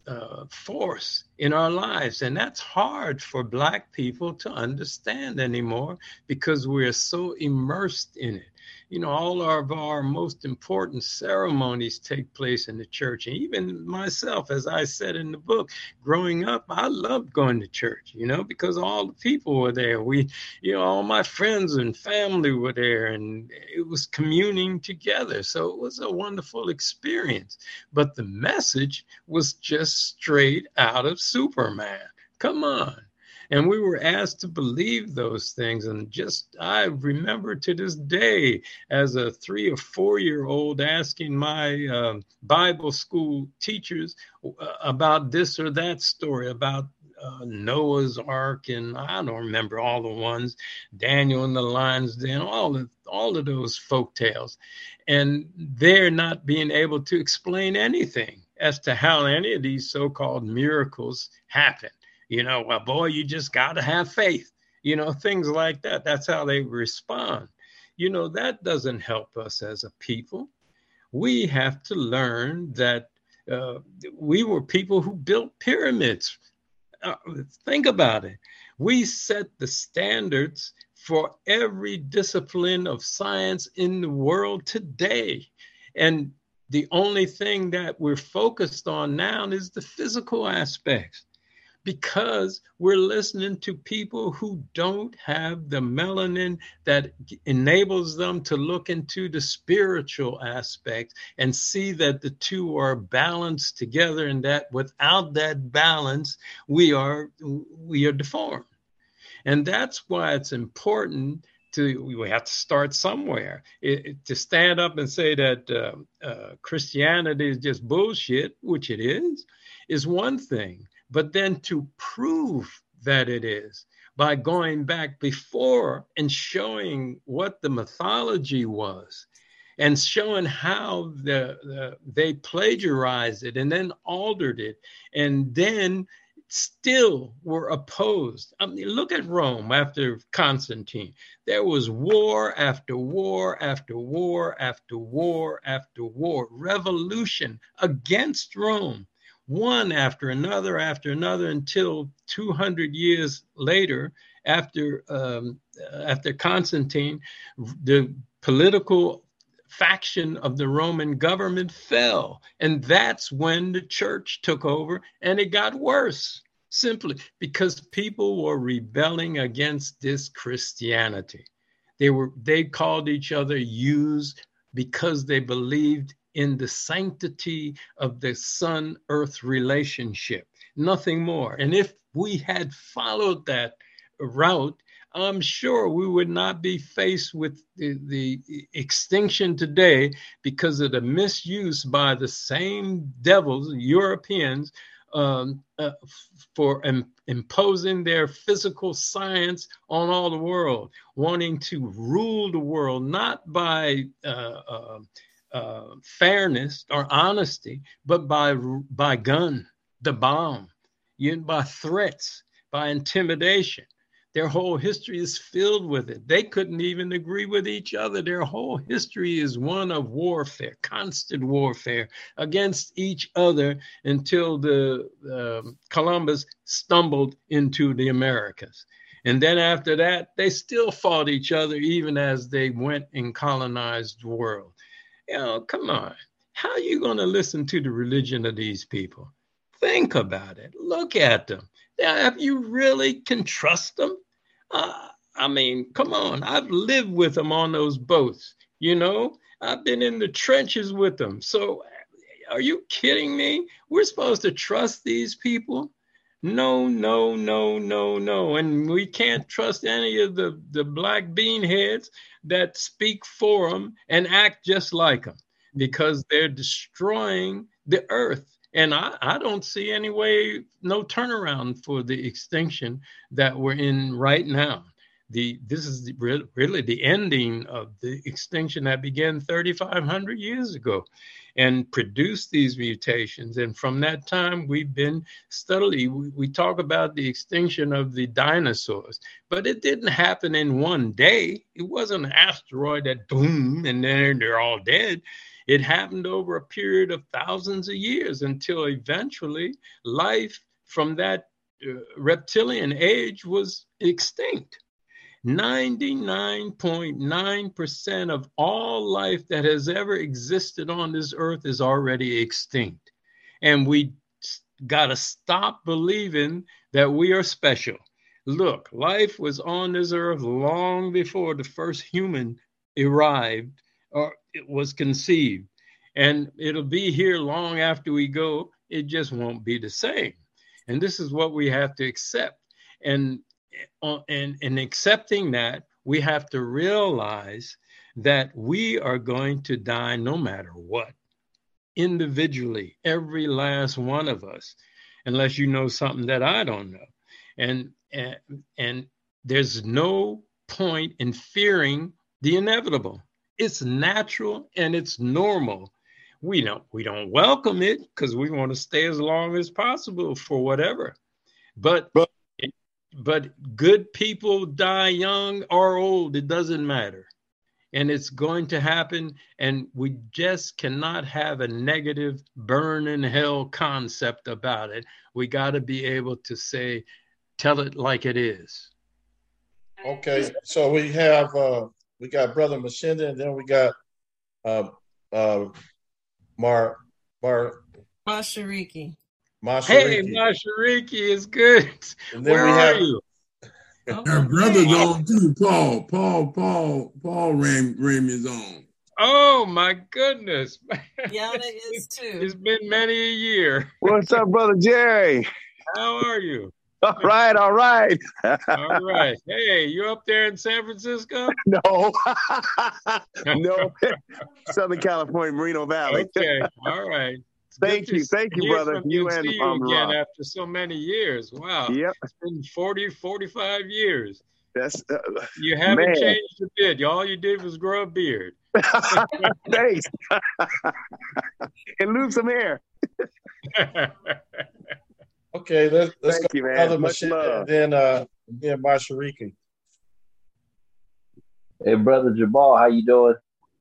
uh, force in our lives. And that's hard for Black people to understand anymore because we're so immersed in it. You know, all of our most important ceremonies take place in the church. And even myself, as I said in the book, growing up, I loved going to church, you know, because all the people were there. We, you know, all my friends and family were there, and it was communing together. So it was a wonderful experience. But the message was just straight out of Superman. Come on. And we were asked to believe those things. And just, I remember to this day, as a three or four year old, asking my uh, Bible school teachers about this or that story, about uh, Noah's Ark, and I don't remember all the ones, Daniel and the Lion's Den, all of, all of those folk tales. And they're not being able to explain anything as to how any of these so-called miracles happen. You know, well, boy, you just got to have faith, you know, things like that. That's how they respond. You know, that doesn't help us as a people. We have to learn that uh, we were people who built pyramids. Uh, think about it. We set the standards for every discipline of science in the world today. And the only thing that we're focused on now is the physical aspects, because we're listening to people who don't have the melanin that enables them to look into the spiritual aspect and see that the two are balanced together, and that without that balance, we are we are deformed. And that's why it's important to, we have to start somewhere. It, it, to stand up and say that uh, uh, Christianity is just bullshit, which it is, is one thing. But then to prove that it is by going back before and showing what the mythology was and showing how the, the they plagiarized it and then altered it and then still were opposed. I mean, look at Rome after Constantine. There was war after war after war after war after war, revolution against Rome. One after another after another until two hundred years later, after um, after Constantine, the political faction of the Roman government fell. And that's when the church took over, and it got worse, simply because people were rebelling against this Christianity. They were they called each other Jews because they believed in the sanctity of the sun-earth relationship, nothing more. And if we had followed that route, I'm sure we would not be faced with the, the extinction today because of the misuse by the same devils, Europeans, um, uh, for um, imposing their physical science on all the world, wanting to rule the world, not by uh, uh, Uh, fairness or honesty, but by by gun, the bomb, you know, by threats, by intimidation. Their whole history is filled with it. They couldn't even agree with each other. Their whole history is one of warfare, constant warfare against each other until the uh, Columbus stumbled into the Americas. And then after that, they still fought each other even as they went and colonized the world. You know, come on. How are you going to listen to the religion of these people? Think about it. Look at them. If you really can trust them, uh, I mean, come on. I've lived with them on those boats. You know, I've been in the trenches with them. So are you kidding me? We're supposed to trust these people? No, no, no, no, no. And we can't trust any of the, the black beanheads that speak for them and act just like them, because they're destroying the earth. And I, I don't see any way, no turnaround for the extinction that we're in right now. The This is the, really the ending of the extinction that began thirty-five hundred years ago and produced these mutations. And from that time, we've been steadily, we, we talk about the extinction of the dinosaurs, but it didn't happen in one day. It wasn't an asteroid that boom, and then they're all dead. It happened over a period of thousands of years until eventually life from that uh, reptilian age was extinct. ninety-nine point nine percent of all life that has ever existed on this earth is already extinct. And we got to stop believing that we are special. Look, life was on this earth long before the first human arrived or it was conceived. And it'll be here long after we go. It just won't be the same. And this is what we have to accept. And and in accepting that, we have to realize that we are going to die no matter what, individually, every last one of us, unless you know something that I don't know. And, and, and there's no point in fearing the inevitable. It's natural and it's normal. We don't, we don't welcome it because we want to stay as long as possible for whatever. But, but, but good people die young or old. It doesn't matter. And it's going to happen. And we just cannot have a negative burn in hell concept about it. We got to be able to say, tell it like it is. Okay. So we have, uh, we got Brother Mashinda, and then we got uh, uh, Mar, Mar, Mashariki. Mashariki. Hey, Mashariki is good. And then Where we are have, you? Our brother's on too, Paul. Paul, Paul, Paul Ram, Ramey's on. Oh my goodness. Yana is too. It's been many a year. What's up, Brother Jerry? How are you? All right, all right. All right. Hey, you up there in San Francisco? No. No. Southern California, Moreno Valley. Okay. All right. It's Thank you. Thank you, brother. You, You and and see you um, again Rob. after so many years. Wow. Yep. It's been forty, forty-five years. That's uh, You haven't man. changed a bit. All you did was grow a beard. Thanks. And lose some hair. okay, let's, let's Thank go you, man. Brother Much Mashinda, love. and then, uh, and then Mashariki. Hey, Brother Jabal, how you doing?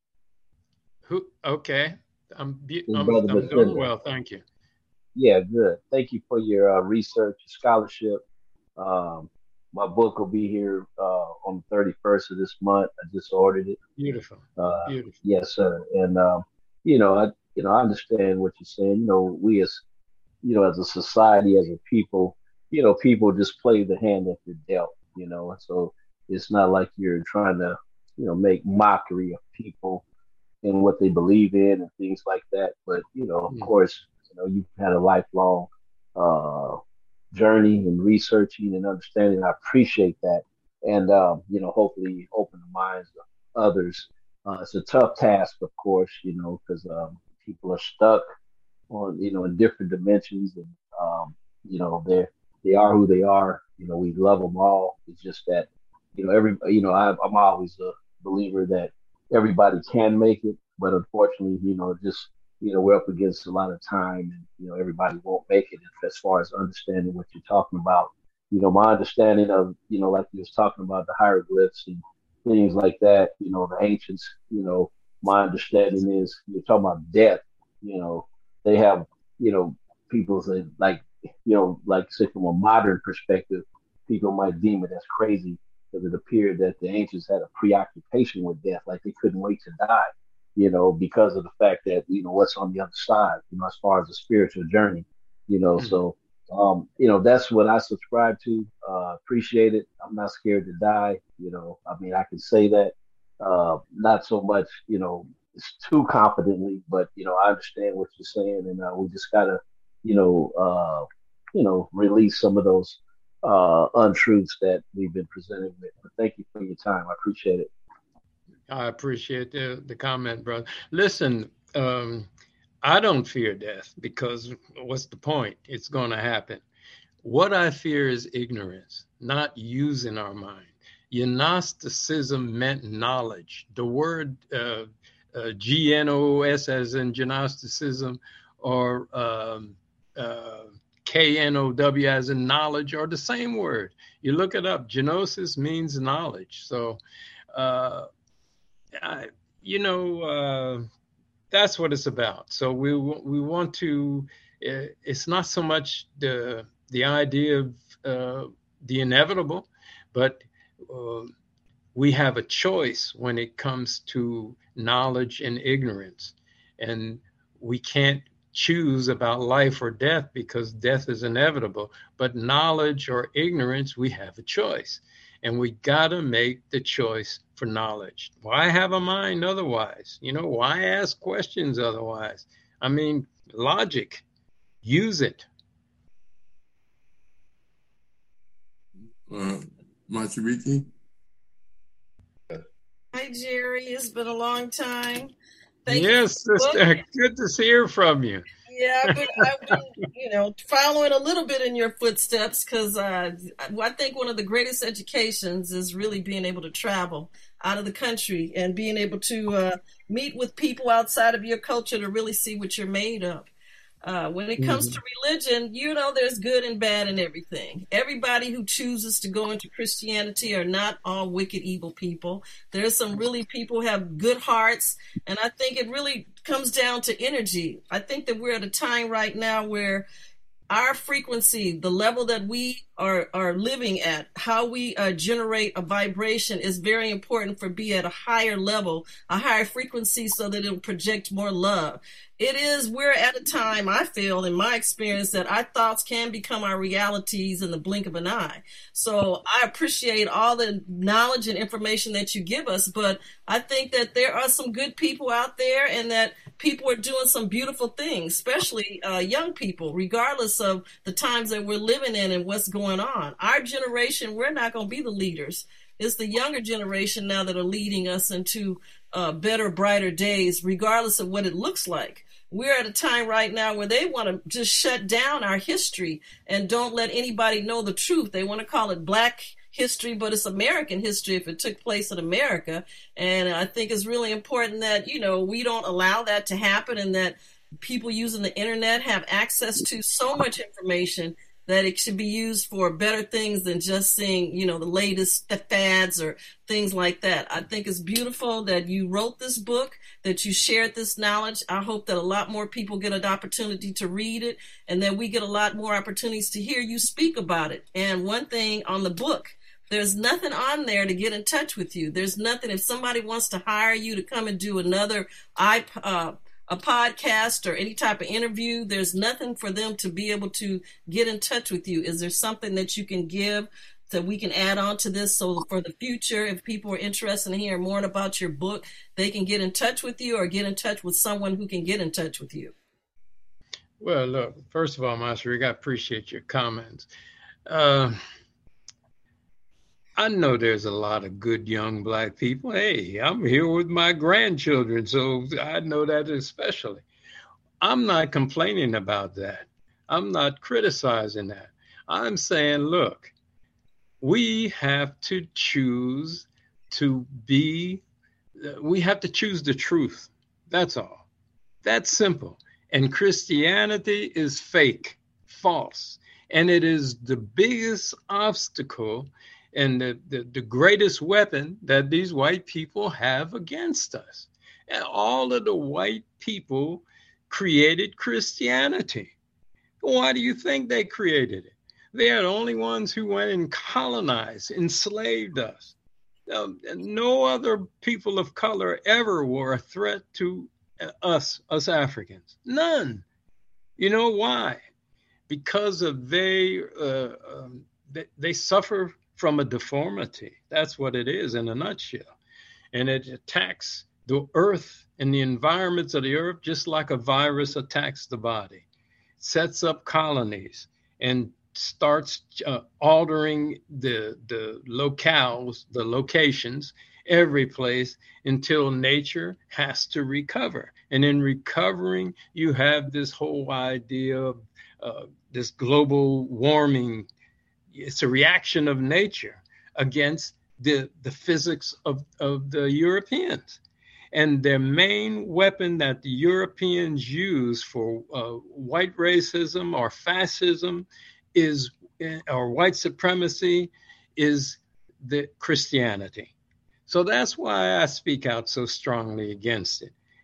Who? Okay. I'm, be- Hey, I'm, Brother I'm doing Mashinda. well. Thank you. Yeah, good. Thank you for your uh, research, scholarship. Um, my book will be here uh, on the thirty-first of this month. I just ordered it. Beautiful. Uh, Beautiful. yes, sir. And um, you know, I you know I understand what you're saying. You know, we as you know as a society, as a people, you know, people just play the hand that they're dealt. You know, so it's not like you're trying to you know make mockery of people and what they believe in and things like that. But you know, of Mm. course, you know, you've had a lifelong uh, journey in researching and understanding. I appreciate that, and um, you know, hopefully open the minds of others. Uh, it's a tough task, of course, you know, because um, people are stuck on, you know, in different dimensions, and um, you know, they they are who they are. You know, we love them all. It's just that, you know, every, you know, I, I'm always a believer that everybody can make it, but unfortunately, you know, just you know, we're up against a lot of time, and you know, everybody won't make it. As far as understanding what you're talking about, you know, my understanding of, you know, like you was talking about the hieroglyphs and things like that, you know, the ancients, you know, my understanding is you're talking about death. You know, they have, you know, people say like, you know, like say from a modern perspective, people might deem it as crazy because it appeared that the ancients had a preoccupation with death, like they couldn't wait to die. You know, because of the fact that, you know, what's on the other side, you know, as far as the spiritual journey, you know, mm-hmm. so, um, you know, that's what I subscribe to, uh, appreciate it. I'm not scared to die. You know, I mean, I can say that, uh, not so much, you know, it's too confidently, but, you know, I understand what you're saying, and uh, we just gotta, you know, uh, you know, release some of those, uh, untruths that we've been presented with. But thank you for your time. I appreciate it. I appreciate the, the comment, brother. Listen, um, I don't fear death because what's the point? It's going to happen. What I fear is ignorance, not using our mind. Gnosticism meant knowledge. The word uh, uh, G N O S as in Gnosticism, or um, uh, K N O W as in knowledge, are the same word. You look it up. Gnosis means knowledge. So, uh, I, you know, uh, that's what it's about. So we we want to. It's not so much the the idea of uh, the inevitable, but uh, we have a choice when it comes to knowledge and ignorance, and we can't choose about life or death because death is inevitable. But knowledge or ignorance, we have a choice, and we gotta make the choice for knowledge. Why have a mind otherwise? You know, why ask questions otherwise? I mean, logic, use it. Uh, Mashariki? Hi, Jerry. It's been a long time. Thank yes, you sister. Good to hear from you. Yeah, but I've been, you know, following a little bit in your footsteps because uh, I think one of the greatest educations is really being able to travel out of the country and being able to uh, meet with people outside of your culture to really see what you're made of. Uh, when it comes mm-hmm. to religion, you know, there's good and bad in everything. Everybody who chooses to go into Christianity are not all wicked, evil people. There's some really people who have good hearts. And I think it really comes down to energy. I think that we're at a time right now where our frequency, the level that we are, are living at, how we uh, generate a vibration is very important for be at a higher level, a higher frequency so that it'll project more love. It is, we're at a time, I feel, in my experience, that our thoughts can become our realities in the blink of an eye. So I appreciate all the knowledge and information that you give us, but I think that there are some good people out there and that people are doing some beautiful things, especially uh, young people, regardless of the times that we're living in and what's going on. Our generation, we're not going to be the leaders. It's the younger generation now that are leading us into uh, better, brighter days, regardless of what it looks like. We're at a time right now where they want to just shut down our history and don't let anybody know the truth. They want to call it Black history, but it's American history if it took place in America. And I think it's really important that, you know, we don't allow that to happen and that people using the internet have access to so much information that it should be used for better things than just seeing, you know, the latest fads or things like that. I think it's beautiful that you wrote this book, that you shared this knowledge. I hope that a lot more people get an opportunity to read it and that we get a lot more opportunities to hear you speak about it. And one thing on the book, there's nothing on there to get in touch with you. There's nothing. If somebody wants to hire you to come and do another iP uh, a podcast or any type of interview, there's nothing for them to be able to get in touch with you. Is there something that you can give that we can add on to this so for the future, if people are interested in hearing more about your book, they can get in touch with you or get in touch with someone who can get in touch with you? Well, look, first of all, Mashariki, I appreciate your comments. Uh, I know there's a lot of good young Black people. Hey, I'm here with my grandchildren, so I know that especially. I'm not complaining about that. I'm not criticizing that. I'm saying, look, we have to choose to be, we have to choose the truth. That's all. That's simple. And Christianity is fake, false. And it is the biggest obstacle and the, the, the greatest weapon that these white people have against us. And all of the white people created Christianity. Why do you think they created it? They are the only ones who went and colonized, enslaved us. Um, no other people of color ever were a threat to us, us Africans. None. You know why? Because of they, uh, um, they, they suffer from a deformity. That's what it is in a nutshell. And it attacks the earth and the environments of the earth just like a virus attacks the body. It sets up colonies and starts uh, altering the, the locales, the locations, every place until nature has to recover. And in recovering, you have this whole idea of uh, this global warming. It's a reaction of nature against the, the physics of, of the Europeans. And their main weapon that the Europeans use for uh, white racism or fascism is, or white supremacy, is the Christianity. So that's why I speak out so strongly against it.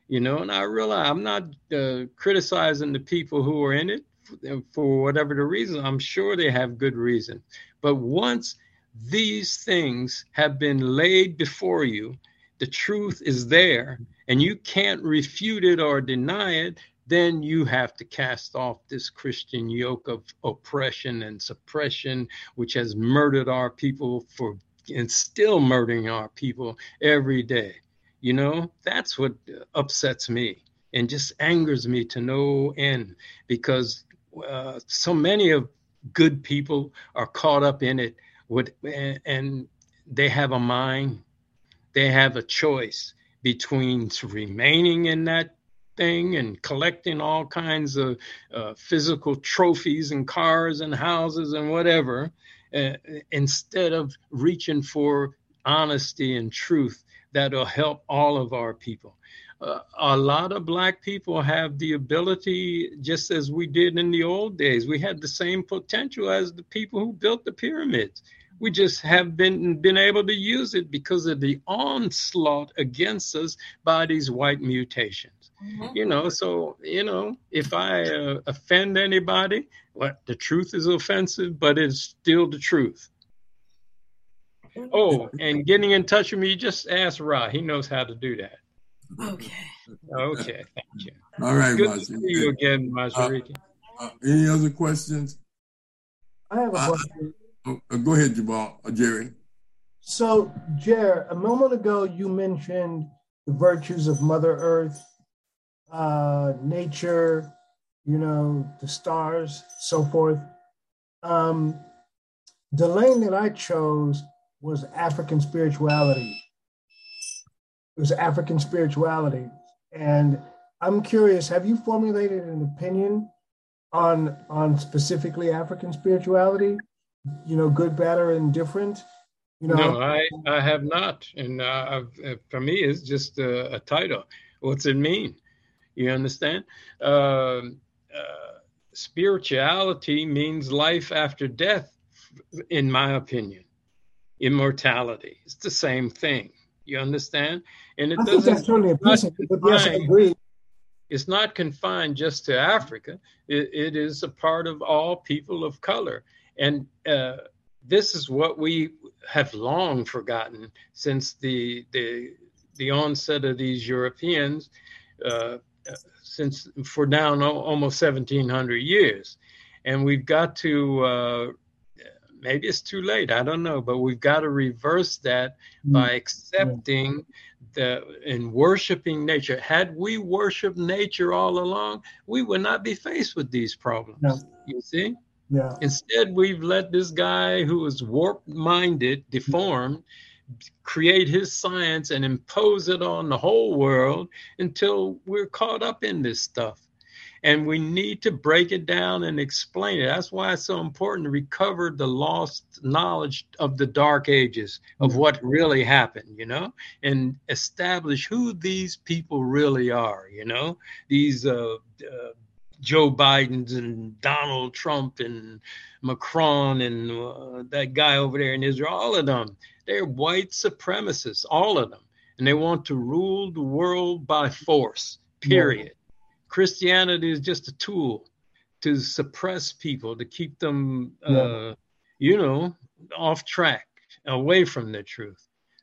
you know, and I realize I'm not uh, criticizing the people who are in it for, for whatever the reason. I'm sure they have good reason. But once these things have been laid before you, the truth is there, and you can't refute it or deny it, then you have to cast off this Christian yoke of oppression and suppression, which has murdered our people for and still murdering our people every day. You know, that's what upsets me and just angers me to no end, because uh, so many of good people are caught up in it with, and, and they have a mind. They have a choice between remaining in that thing and collecting all kinds of uh, physical trophies and cars and houses and whatever, uh, instead of reaching for honesty and truth that'll help all of our people. Uh, a lot of Black people have the ability, just as we did in the old days. We had the same potential as the people who built the pyramids. We just have been been able to use it because of the onslaught against us by these white mutations. Mm-hmm. You know, so, you know, if I uh, offend anybody, well, the truth is offensive, but it's still the truth. Oh, and getting in touch with me, just ask Ra. He knows how to do that. Okay. Okay, thank you. All right, good Marjorie. to see you again, Marjorie. Uh, uh, any other questions? I have a uh, question. Uh, go ahead, Jabal, uh, Jerry. So, Jer, a moment ago you mentioned the virtues of Mother Earth, uh, nature, you know, the stars, so forth. Um, the lane that I chose was African spirituality. It was African spirituality. And I'm curious, have you formulated an opinion on, on specifically African spirituality? You know, good, bad, or indifferent? You know? No, I, I have not. And uh, I've, for me, it's just a, a title. What's it mean? You understand? Uh, uh, spirituality means life after death, in my opinion. Immortality. It's the same thing. You understand? And it I doesn't. think that's totally a piece of it, but yes, I agree. It's not confined just to Africa. It, it is a part of all people of color. And uh, this is what we have long forgotten since the the, the onset of these Europeans, uh, since for now no, almost seventeen hundred years. And we've got to, uh, maybe it's too late, I don't know, but we've got to reverse that mm-hmm. by accepting the and worshiping nature. Had we worshiped nature all along, we would not be faced with these problems. No. You see? Yeah. Instead, we've let this guy who is warped-minded, deformed, create his science and impose it on the whole world until we're caught up in this stuff. And we need to break it down and explain it. That's why it's so important to recover the lost knowledge of the dark ages, of what really happened, you know, and establish who these people really are, you know, these uh, uh, Joe Bidens and Donald Trump and Macron and uh, that guy over there in Israel, all of them, they're white supremacists, all of them. And they want to rule the world by force, period. Yeah. Christianity is just a tool to suppress people, to keep them, uh, yeah. you know, off track, away from the truth.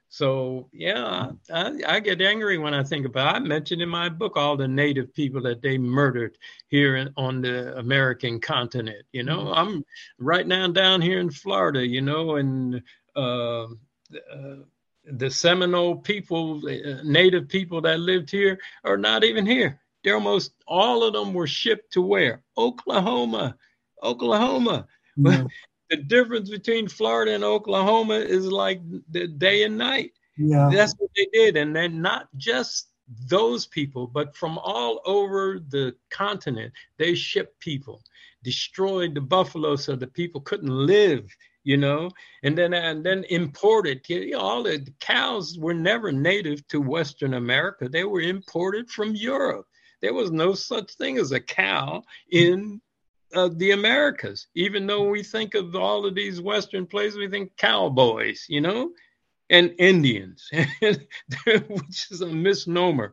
So, yeah, I, I get angry when I think about it. I mentioned in my book all the native people that they murdered here in, on the American continent. You know, mm-hmm. I'm right now down here in Florida, you know, and uh, uh, the Seminole people, uh, native people that lived here are not even here. They're almost all of them were shipped to where? Oklahoma, Oklahoma. Mm-hmm. The difference between Florida and Oklahoma is like the day and night. Yeah. That's what they did. And then not just those people, but from all over the continent, they shipped people, destroyed the buffalo so the people couldn't live, you know, and then and then imported. You know, all the cows were never native to Western America. They were imported from Europe. There was no such thing as a cow in uh, the Americas. Even though we think of all of these Western places, we think cowboys, you know, and Indians, which is a misnomer.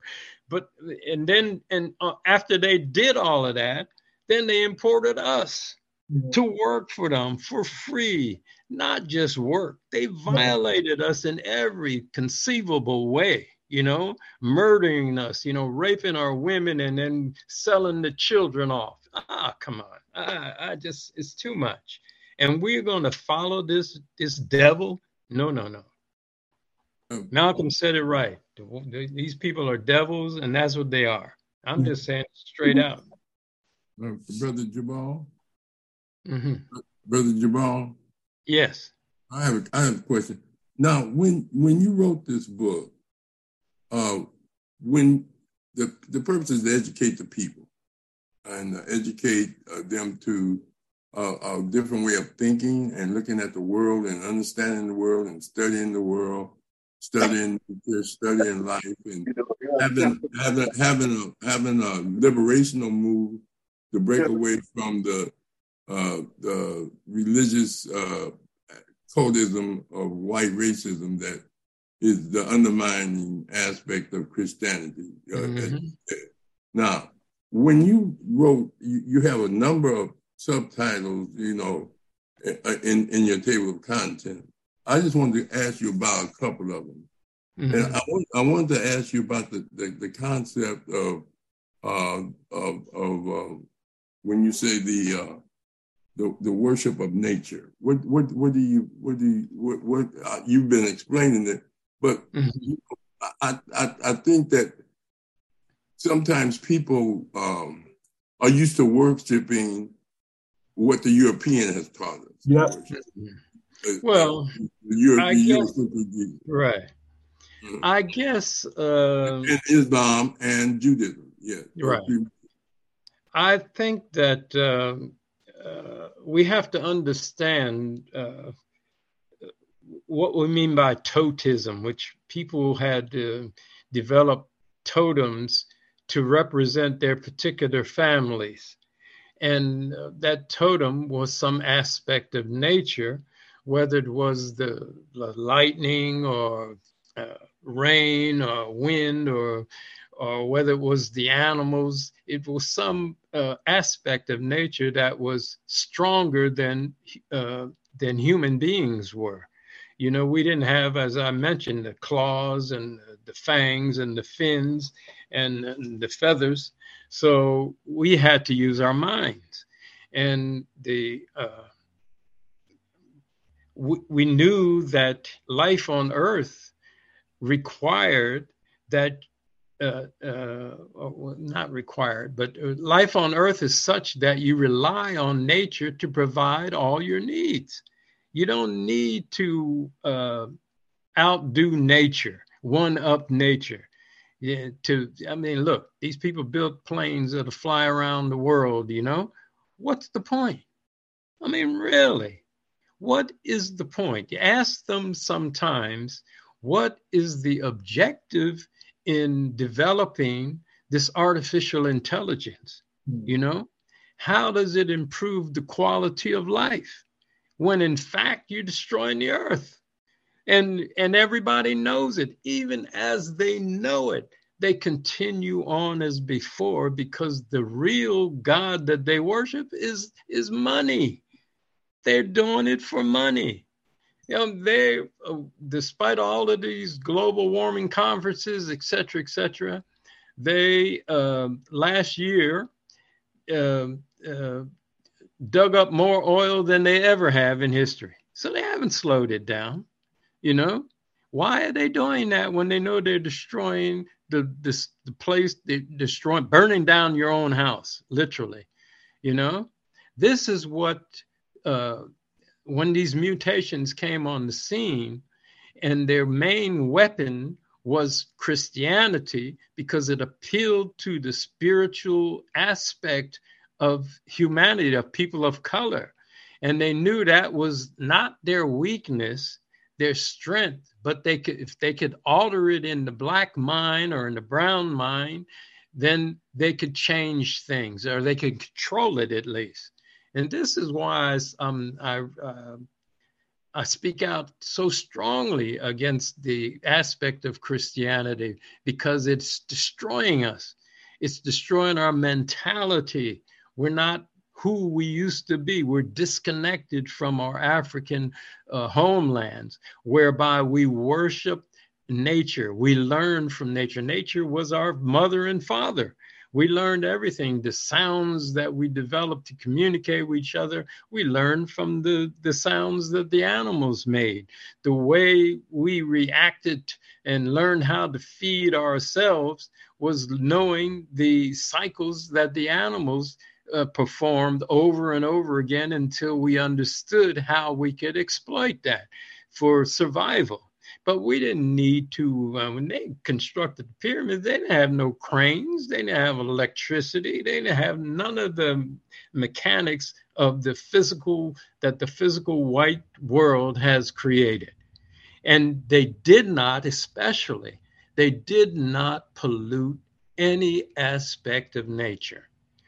But and then and uh, after they did all of that, then they imported us mm-hmm. to work for them for free, not just work. They violated mm-hmm. us in every conceivable way, you know, murdering us, you know, raping our women and then selling the children off. Ah, come on. I, I just, it's too much. And we're going to follow this, this devil? No, no, no. Malcolm said it right. These people are devils, and that's what they are. I'm just saying straight out. Uh, Brother Jabal? Mm-hmm. Brother Jabal? Yes. I have a, I have a question. Now, when when you wrote this book, uh, when the, the purpose is to educate the people and uh, educate uh, them to uh, a different way of thinking and looking at the world and understanding the world and studying the world, studying studying life and having having having a having a liberational move to break away from the uh, the religious uh, codism of white racism that is the undermining aspect of Christianity. Uh, mm-hmm. Now, when you wrote, you, you have a number of subtitles, you know, in in your table of content. I just wanted to ask you about a couple of them. Mm-hmm. And I, want, I wanted to ask you about the, the, the concept of uh, of, of uh, when you say the, uh, the the worship of nature. What what what do you what do you what, what uh, you've been explaining it, but mm-hmm. you know, I, I I think that sometimes people um, are used to worshiping what the European has taught us. Yeah. Well, You're, I you're guess, right. Mm-hmm. I guess uh, and Islam and Judaism, yeah, right. I think that uh, uh, we have to understand uh, what we mean by totemism, which people had uh, developed totems to represent their particular families, and uh, that totem was some aspect of nature. Whether it was the, the lightning or uh, rain or wind or or whether it was the animals, it was some uh, aspect of nature that was stronger than uh, than human beings were. You know, we didn't have, as I mentioned, the claws and the fangs and the fins and, and the feathers. So we had to use our minds. And the uh, we, we knew that life on Earth required that, uh, uh, well, not required, but life on Earth is such that you rely on nature to provide all your needs. You don't need to uh, outdo nature, one up nature. Yeah, to I mean, look, these people built planes that'll fly around the world, you know? What's the point? I mean, really? What is the point? You ask them sometimes, what is the objective in developing this artificial intelligence? Mm-hmm. You know, how does it improve the quality of life when in fact you're destroying the earth? And, and everybody knows it. Even as they know it, they continue on as before because the real God that they worship is, is money. They're doing it for money. You know, they, uh, despite all of these global warming conferences, et cetera, et cetera, they uh, last year uh, uh, dug up more oil than they ever have in history. So they haven't slowed it down. You know, why are they doing that when they know they're destroying the the, the place, they're destroying, burning down your own house, literally? You know, this is what. Uh, when these mutations came on the scene and their main weapon was Christianity because it appealed to the spiritual aspect of humanity, of people of color. And they knew that was not their weakness, their strength, but they could, if they could alter it in the black mind or in the brown mind, then they could change things or they could control it at least. And this is why um, I uh, I speak out so strongly against the aspect of Christianity because it's destroying us. It's destroying our mentality. We're not who we used to be. We're disconnected from our African uh, homelands, whereby we worship nature. We learn from nature. Nature was our mother and father. We learned everything, the sounds that we developed to communicate with each other. We learned from the, the sounds that the animals made. The way we reacted and learned how to feed ourselves was knowing the cycles that the animals uh, performed over and over again until we understood how we could exploit that for survival. But we didn't need to, uh, when they constructed the pyramids, they didn't have no cranes, they didn't have electricity, they didn't have none of the mechanics of the physical, that the physical white world has created. And they did not, especially, they did not pollute any aspect of nature.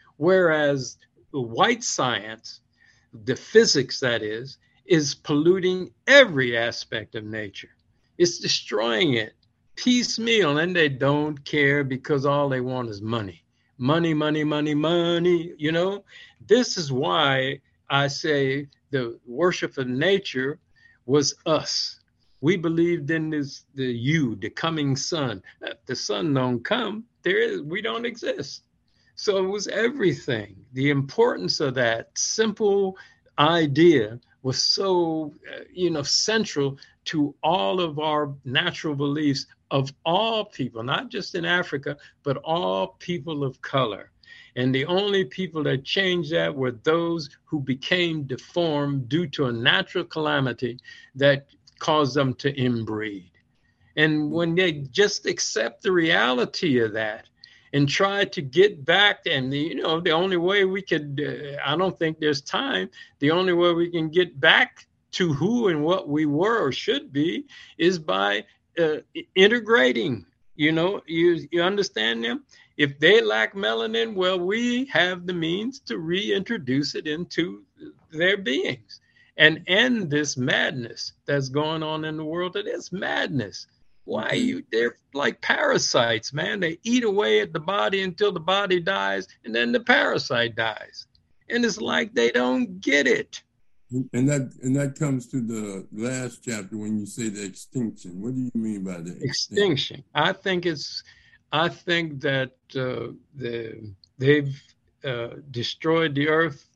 Whereas the white science, the physics that is, is polluting every aspect of nature. It's destroying it piecemeal, and they don't care because all they want is money. Money, money, money, money, you know? This is why I say the worship of nature was us. We believed in this, the you, the coming sun. If the sun don't come, there is, we don't exist. So it was everything. The importance of that simple idea was so, uh, you know, central to all of our natural beliefs of all people, not just in Africa, but all people of color. And the only people that changed that were those who became deformed due to a natural calamity that caused them to inbreed. And when they just accept the reality of that and try to get back, and the, you know, the only way we could, uh, I don't think there's time, the only way we can get back to who and what we were or should be is by uh, integrating. You know, you you understand them? If they lack melanin, well, we have the means to reintroduce it into their beings and end this madness that's going on in the world. It is madness. Why you? They're like parasites, man. They eat away at the body until the body dies, and then the parasite dies. And it's like they don't get it. And that and that comes to the last chapter when you say the extinction. What do you mean by the extinction? Extinction. I think it's. I think that uh, the they've uh, destroyed the earth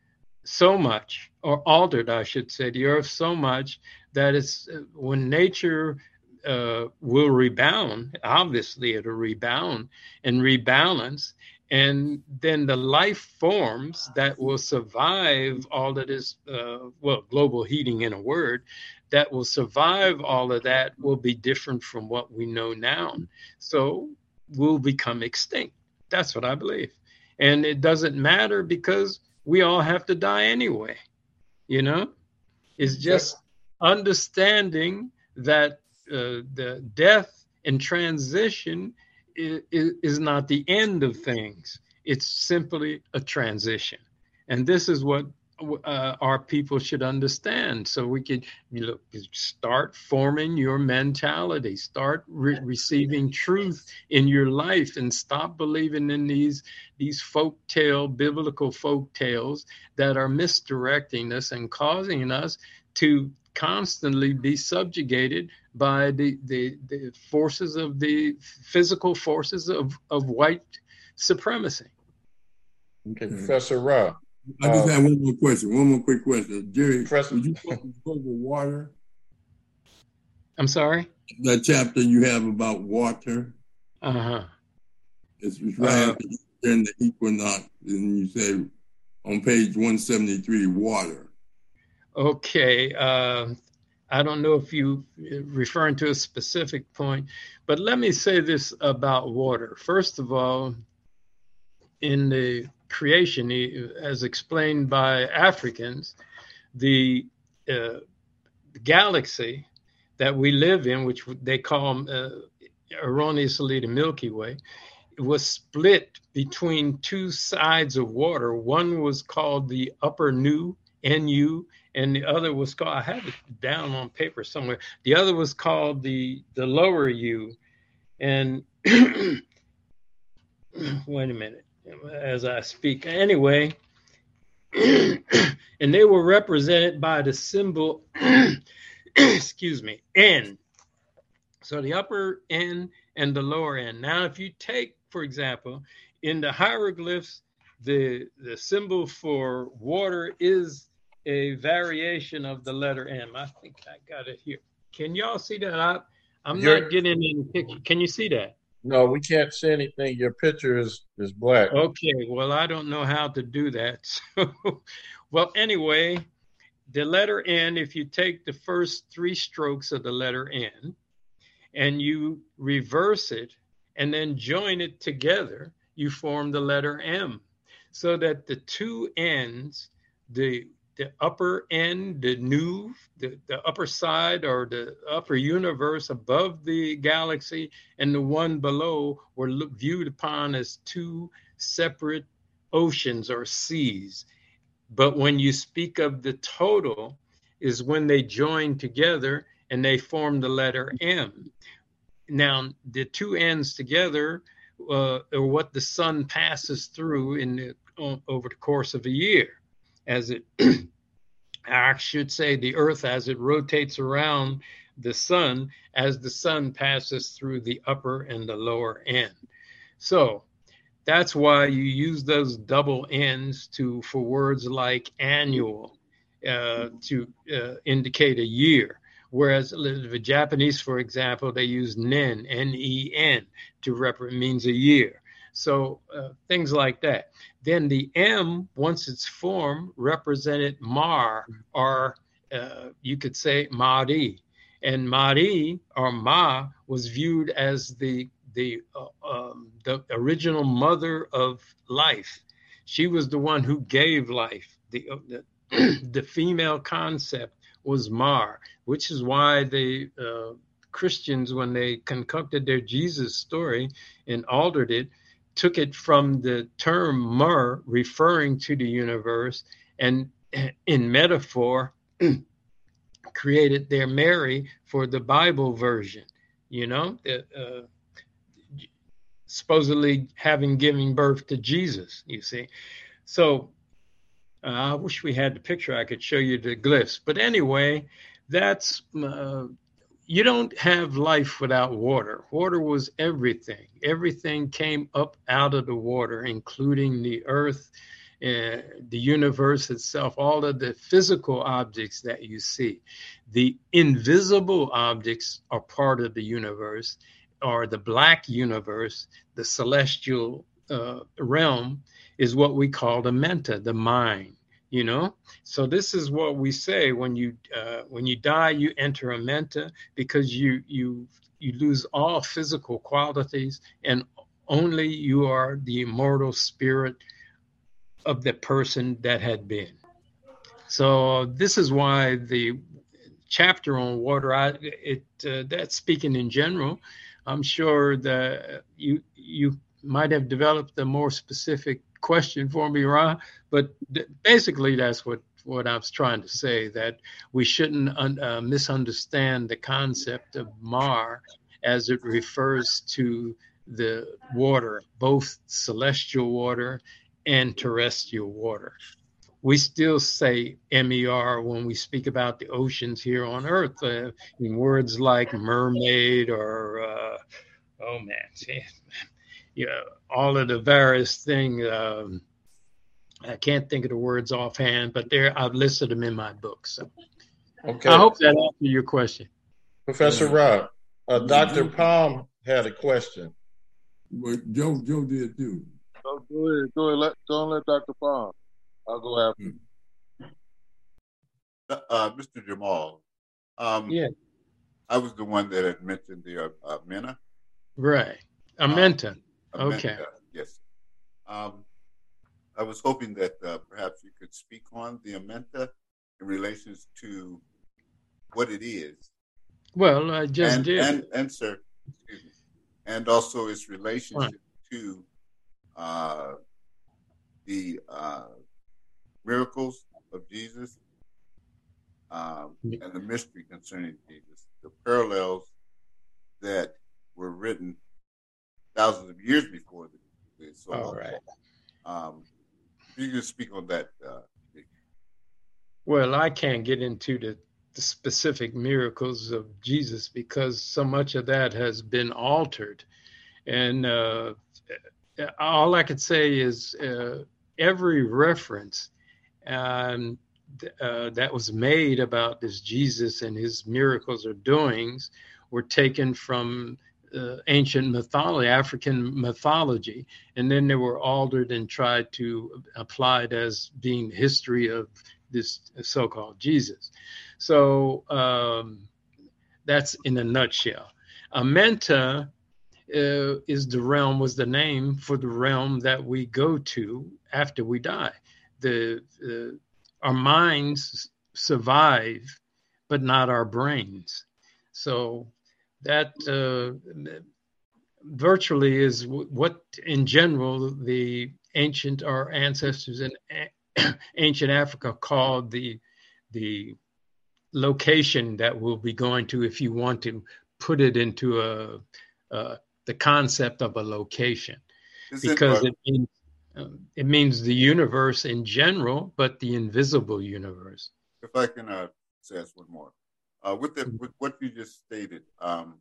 so much, or altered, I should say, the earth so much that it's uh, when nature uh, will rebound. Obviously, it'll rebound and rebalance. And then the life forms that will survive all of this, uh, well, global heating in a word, that will survive all of that will be different from what we know now. So we'll become extinct. That's what I believe. And it doesn't matter because we all have to die anyway. You know, it's just understanding that uh, the death and transition Is, is not the end of things. It's simply a transition. And this is what uh, our people should understand. So we could you know, start forming your mentality, start re- receiving truth in your life, and stop believing in these, these folk tale, biblical folk tales that are misdirecting us and causing us to constantly be subjugated by the, the, the forces of the physical forces of, of white supremacy. Okay, Professor Ra. I just uh, have one more question. One more quick question. Jerry, Professor, would you go over water? I'm sorry? That chapter you have about water. Uh-huh. It's, it's right uh, in the equinox, and you say on page one seventy-three, water. Okay, uh, I don't know if you referring to a specific point, but let me say this about water. First of all, in the creation, as explained by Africans, the uh, galaxy that we live in, which they call uh, erroneously the Milky Way, was split between two sides of water. One was called the Upper Nu, N U, and the other was called, I have it down on paper somewhere. The other was called the, the lower U. And wait a minute, as I speak. Anyway, and they were represented by the symbol, excuse me, N. So the upper N and the lower N. Now, if you take, for example, in the hieroglyphs, the, the symbol for water is a variation of the letter M. I think I got it here. Can y'all see that? I, I'm You're, not getting any picture. Can you see that? No, we can't see anything. Your picture is, is black. Okay, well, I don't know how to do that. So, well, anyway, the letter N, if you take the first three strokes of the letter N and you reverse it and then join it together, you form the letter M. So that the two ends, the the upper end, the new, the, the upper side or the upper universe above the galaxy and the one below were look, viewed upon as two separate oceans or seas. But when you speak of the total is when they join together and they form the letter M. Now, the two ends together uh, are what the sun passes through in the, uh, over the course of a year. As it, I should say, the earth as it rotates around the sun, as the sun passes through the upper and the lower end. So that's why you use those double ends to for words like annual uh, to uh, indicate a year. Whereas the Japanese, for example, they use nen, N E N, to represent means a year. So uh, things like that. Then the M, once it's formed, represented Mar, or uh, you could say Mari. And Mari, or Ma, was viewed as the the uh, um, the original mother of life. She was the one who gave life. The uh, the, the female concept was Mar, which is why the uh, Christians, when they concocted their Jesus story and altered it, took it from the term Mer, referring to the universe, and in metaphor, created their Mary for the Bible version, you know, uh, supposedly having given birth to Jesus, you see. So uh, I wish we had the picture. I could show you the glyphs. But anyway, that's... Uh, You don't have life without water. Water was everything. Everything came up out of the water, including the earth, uh, the universe itself, all of the physical objects that you see. The invisible objects are part of the universe, or the black universe, the celestial uh, realm, is what we call the menta, the mind. You know, so this is what we say when you uh, when you die, you enter a menta, because you you you lose all physical qualities and only you are the immortal spirit of the person that had been. So this is why the chapter on water, I, it uh, that's speaking in general. I'm sure that you you might have developed a more specific question for me, Ra, but th- basically that's what, what I was trying to say, that we shouldn't un- uh, misunderstand the concept of Mar as it refers to the water, both celestial water and terrestrial water. We still say M E R when we speak about the oceans here on Earth, uh, in words like mermaid or, uh, oh man, you know, all of the various things. Um, I can't think of the words offhand, but there I've listed them in my book. So, okay. I hope that answered your question, Professor yeah. Rob. Uh, Doctor Palm had a question. Well, Joe, Joe did too. Oh, go ahead, go ahead. Let, go and let Doctor Palm. I'll go after. Mm-hmm. Uh, Mister Jamal. Um, yeah. I was the one that had mentioned the uh, uh, MENA. Right. A menta. Um, okay. Menta, yes. Um, I was hoping that uh, perhaps you could speak on the Amenta in relation to what it is. Well, I just and, did. And, and, sir, excuse me, and also its relationship right. to uh, the uh, miracles of Jesus um, and the mystery concerning Jesus, the parallels that were written thousands of years before the, the so All right. Um, you can speak on that. Uh, well, I can't get into the, the specific miracles of Jesus because so much of that has been altered. And uh, all I could say is uh, every reference um, uh, that was made about this Jesus and his miracles or doings were taken from uh, ancient mythology, African mythology, and then they were altered and tried to applied as being history of this so-called Jesus. So um, that's in a nutshell. Amenta uh, is the realm, was the name for the realm that we go to after we die. The uh, our minds survive, but not our brains. So that uh, virtually is w- what, in general, the ancient, our ancestors in a- ancient Africa called the the location that we'll be going to, if you want to put it into a, a the concept of a location, Is because it, uh, it means um, it means the universe in general, but the invisible universe. if I can uh, say this one more, uh, with, the, with what you just stated, um,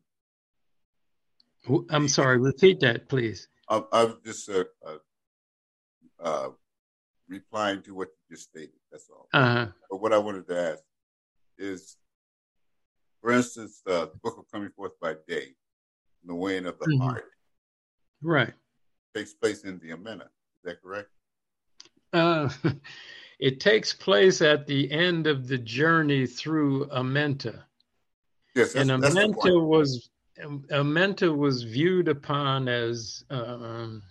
Wh- I'm sorry, repeat that, please. I, I was just uh, uh, uh, replying to what you just stated. That's all. Uh-huh. But what I wanted to ask is, for instance, uh, the Book of Coming Forth by Day, the weighing of the Mhm. heart, Right. takes place in the Amena. Is that correct? Uh, it takes place at the end of the journey through Amenta. Yes, that's, And that's the Amenta point. was Amenta was viewed upon as um,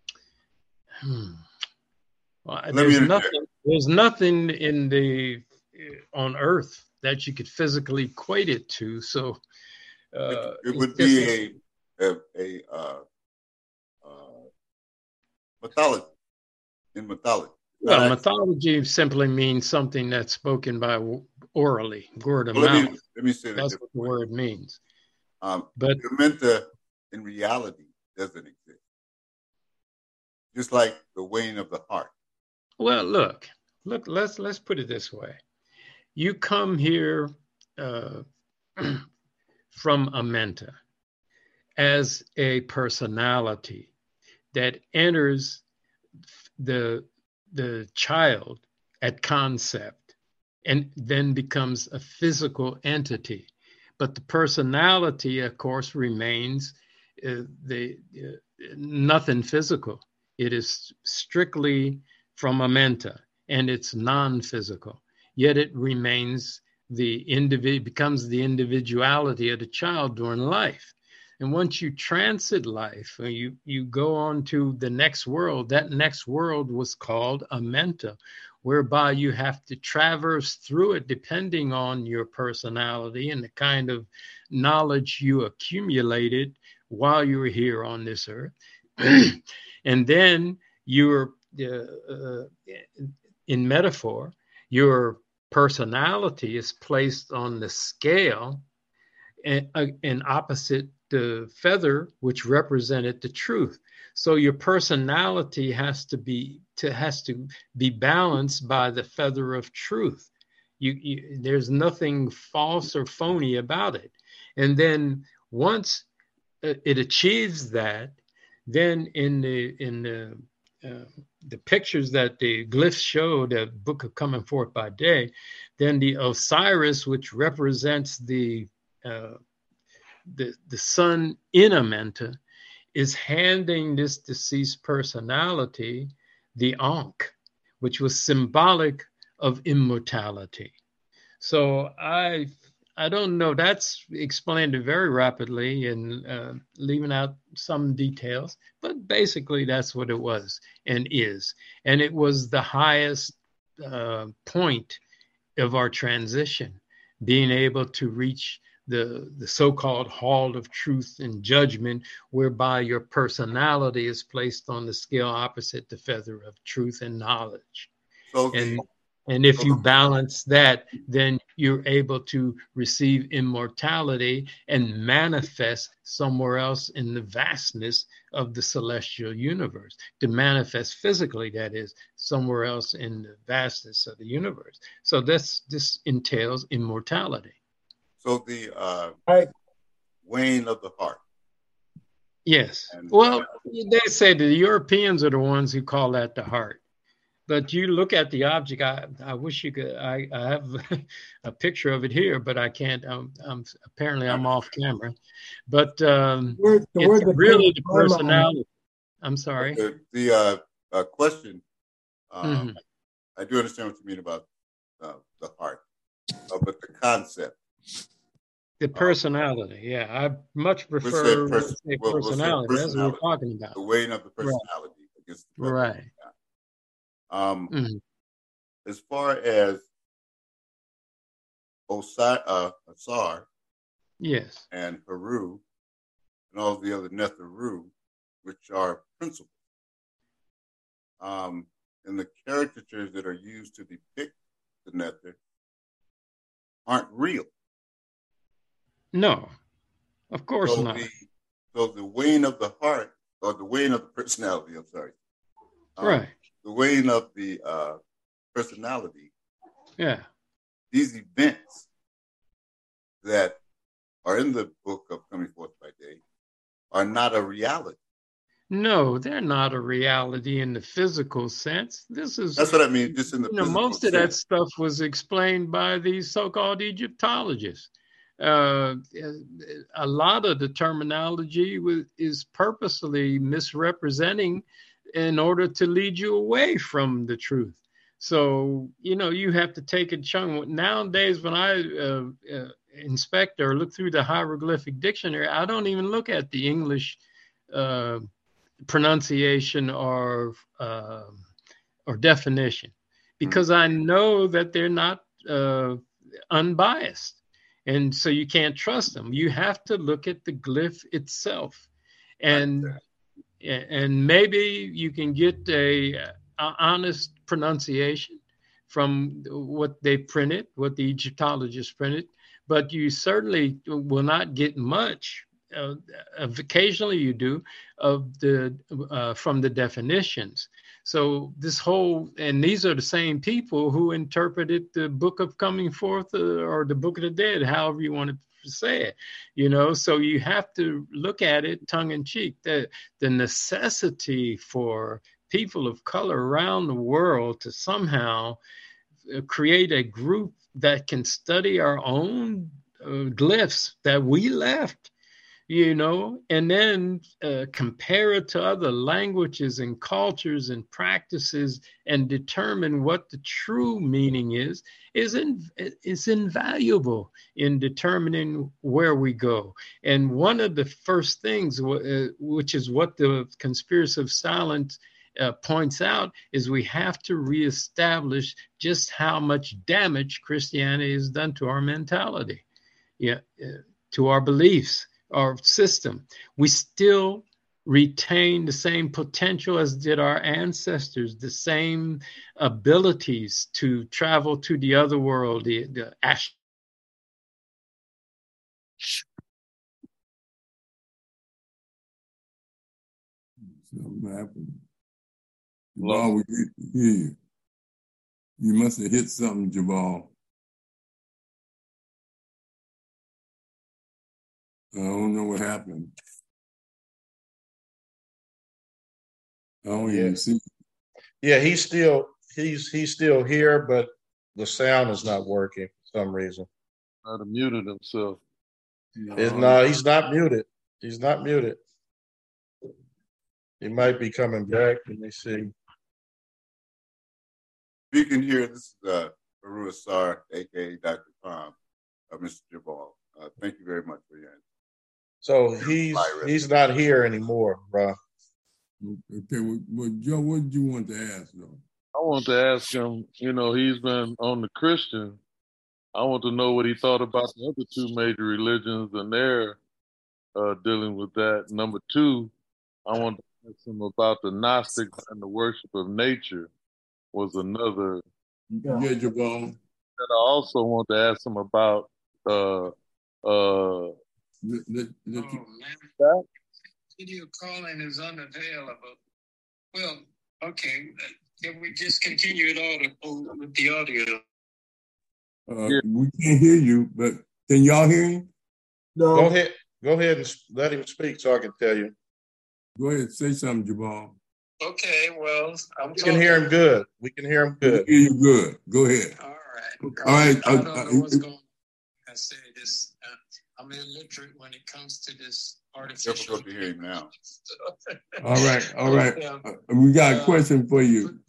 hmm, well, Let me there's interject. nothing there's nothing in the on Earth that you could physically equate it to. So uh, It would it's just be a a, a uh, uh, mythology in mythology. well, Not mythology simply means something that's spoken by w- orally, word of Well, let me mouth. let me say that That's what different the way. word means. Um, But the Amenta in reality doesn't exist, just like the weighing of the heart. well, look, look. Let's let's put it this way: you come here uh, from Amenta as a personality that enters the the child at concept and then becomes a physical entity. But the personality, of course, remains uh, the uh, nothing physical. It is strictly from Amenta, and it's non-physical. Yet it remains the individual, becomes the individuality of the child during life. And once you transit life, uh, you, you go on to the next world. That next world was called Amenta, whereby you have to traverse through it depending on your personality and the kind of knowledge you accumulated while you were here on this earth. And then you're, uh, uh, in metaphor, your personality is placed on the scale and, uh, and opposite the feather, which represented the truth. So your personality has to be to has to be balanced by the feather of truth. You, you there's nothing false or phony about it. And then once it achieves that, then in the in the uh, the pictures that the glyphs show, the Book of Coming Forth by Day, then the Osiris, which represents the uh, the the sun in Amenta, is handing this deceased personality the Ankh, which was symbolic of immortality. So I I don't know. That's explained very rapidly and uh, leaving out some details, but basically that's what it was and is. And it was the highest uh, point of our transition, being able to reach the, the so-called hall of truth and judgment, whereby your personality is placed on the scale opposite the feather of truth and knowledge. So the And And if you balance that, then you're able to receive immortality and manifest somewhere else in the vastness of the celestial universe. To manifest physically, that is, somewhere else in the vastness of the universe. So this this entails immortality. So the uh, right. weighing of the heart. Yes. And, well, uh, they say the Europeans are the ones who call that the heart. But you look at the object. I, I wish you could. I, I have a picture of it here, but I can't. Um, I'm apparently I'm off camera. But um, the word, the it's word that really the came to my mind- personality. I'm sorry. The, the uh, uh, question. Um, Mm-hmm. I do understand what you mean about uh, the heart, uh, but the concept. The personality. Yeah, I much We'll say prefer pers- say well, we'll say personality. That's what personality. we're talking about. The weighing of the personality against the Right. revelation. Um, Mhm. As far as Osai, uh, Asar Yes. and Haru and all the other Netharu, which are principles, um, and the caricatures that are used to depict the Nether aren't real. No, of course so not. The, so the weighing of the heart, or the weighing of the personality, I'm sorry. Um, right. The weighing of the uh, personality. Yeah. These events that are in the book of Coming Forth by Day are not a reality. No, they're not a reality in the physical sense. This is That's what I mean, just in the you know, physical most of that sense. stuff was explained by these so-called Egyptologists. Uh, a lot of the terminology was, is purposely misrepresenting in order to lead you away from the truth. So, you know, you have to take a chunk. Nowadays, when I uh, uh, inspect or look through the hieroglyphic dictionary, I don't even look at the English uh, pronunciation or uh, or definition, because I know that they're not uh, unbiased. And so you can't trust them. You have to look at the glyph itself. And and maybe you can get a, a honest pronunciation from what they printed, what the Egyptologists printed, but you certainly will not get much. Uh, occasionally you do of the uh, from the definitions. So this whole, and these are the same people who interpreted the Book of Coming Forth uh, or the Book of the Dead, however you want to say it, you know. So you have to look at it tongue in cheek. The the necessity for people of color around the world to somehow create a group that can study our own uh, glyphs that we left, you know, and then uh, compare it to other languages and cultures and practices and determine what the true meaning is, is, in, is invaluable in determining where we go. And one of the first things, uh, which is what the Conspiracy of Silence uh, points out, is we have to reestablish just how much damage Christianity has done to our mentality, yeah, uh, to our beliefs, our system. We still retain the same potential as did our ancestors, the same abilities to travel to the other world, the, the ash. Something happened. Jabal, we can't hear you. You must have hit something, Jabal. I don't know what happened. I don't Yeah. even see. Yeah, he's still he's he's still here, but the sound is not working for some reason. Might have muted himself. It's not. He's not muted. He's not muted. He might be coming back. Let me see. You can hear this is uh, Haru Asar, aka Doctor Tom, uh, Mister Jabal. Uh, thank you very much for your answer. So he's he's not here anymore, bro. Okay, well, well, Joe, what did you want to ask, though? I want to ask him, you know, he's been on the Christian. I want to know what he thought about the other two major religions and their uh, dealing with that. Number two, I want to ask him about the Gnostics and the worship of nature was another Yeah, yeah Javon. And I also want to ask him about uh uh. The, the, the, oh man, video calling is unavailable. Well, okay, can we just continue it all to, with the audio? Uh, yeah. We can't hear you, but can y'all hear him? No. Go ahead. Go ahead and let him speak so I can tell you. Go ahead, say something, Javon. Okay, well, I'm we can hear him good. We can hear him good. We can hear you good. Go ahead. All right. All right. I don't know uh, what's going on. I say this. Uh, I'm illiterate when it comes to this artificial. Difficult to hear him now. All right. All right. Uh, we got a question for you.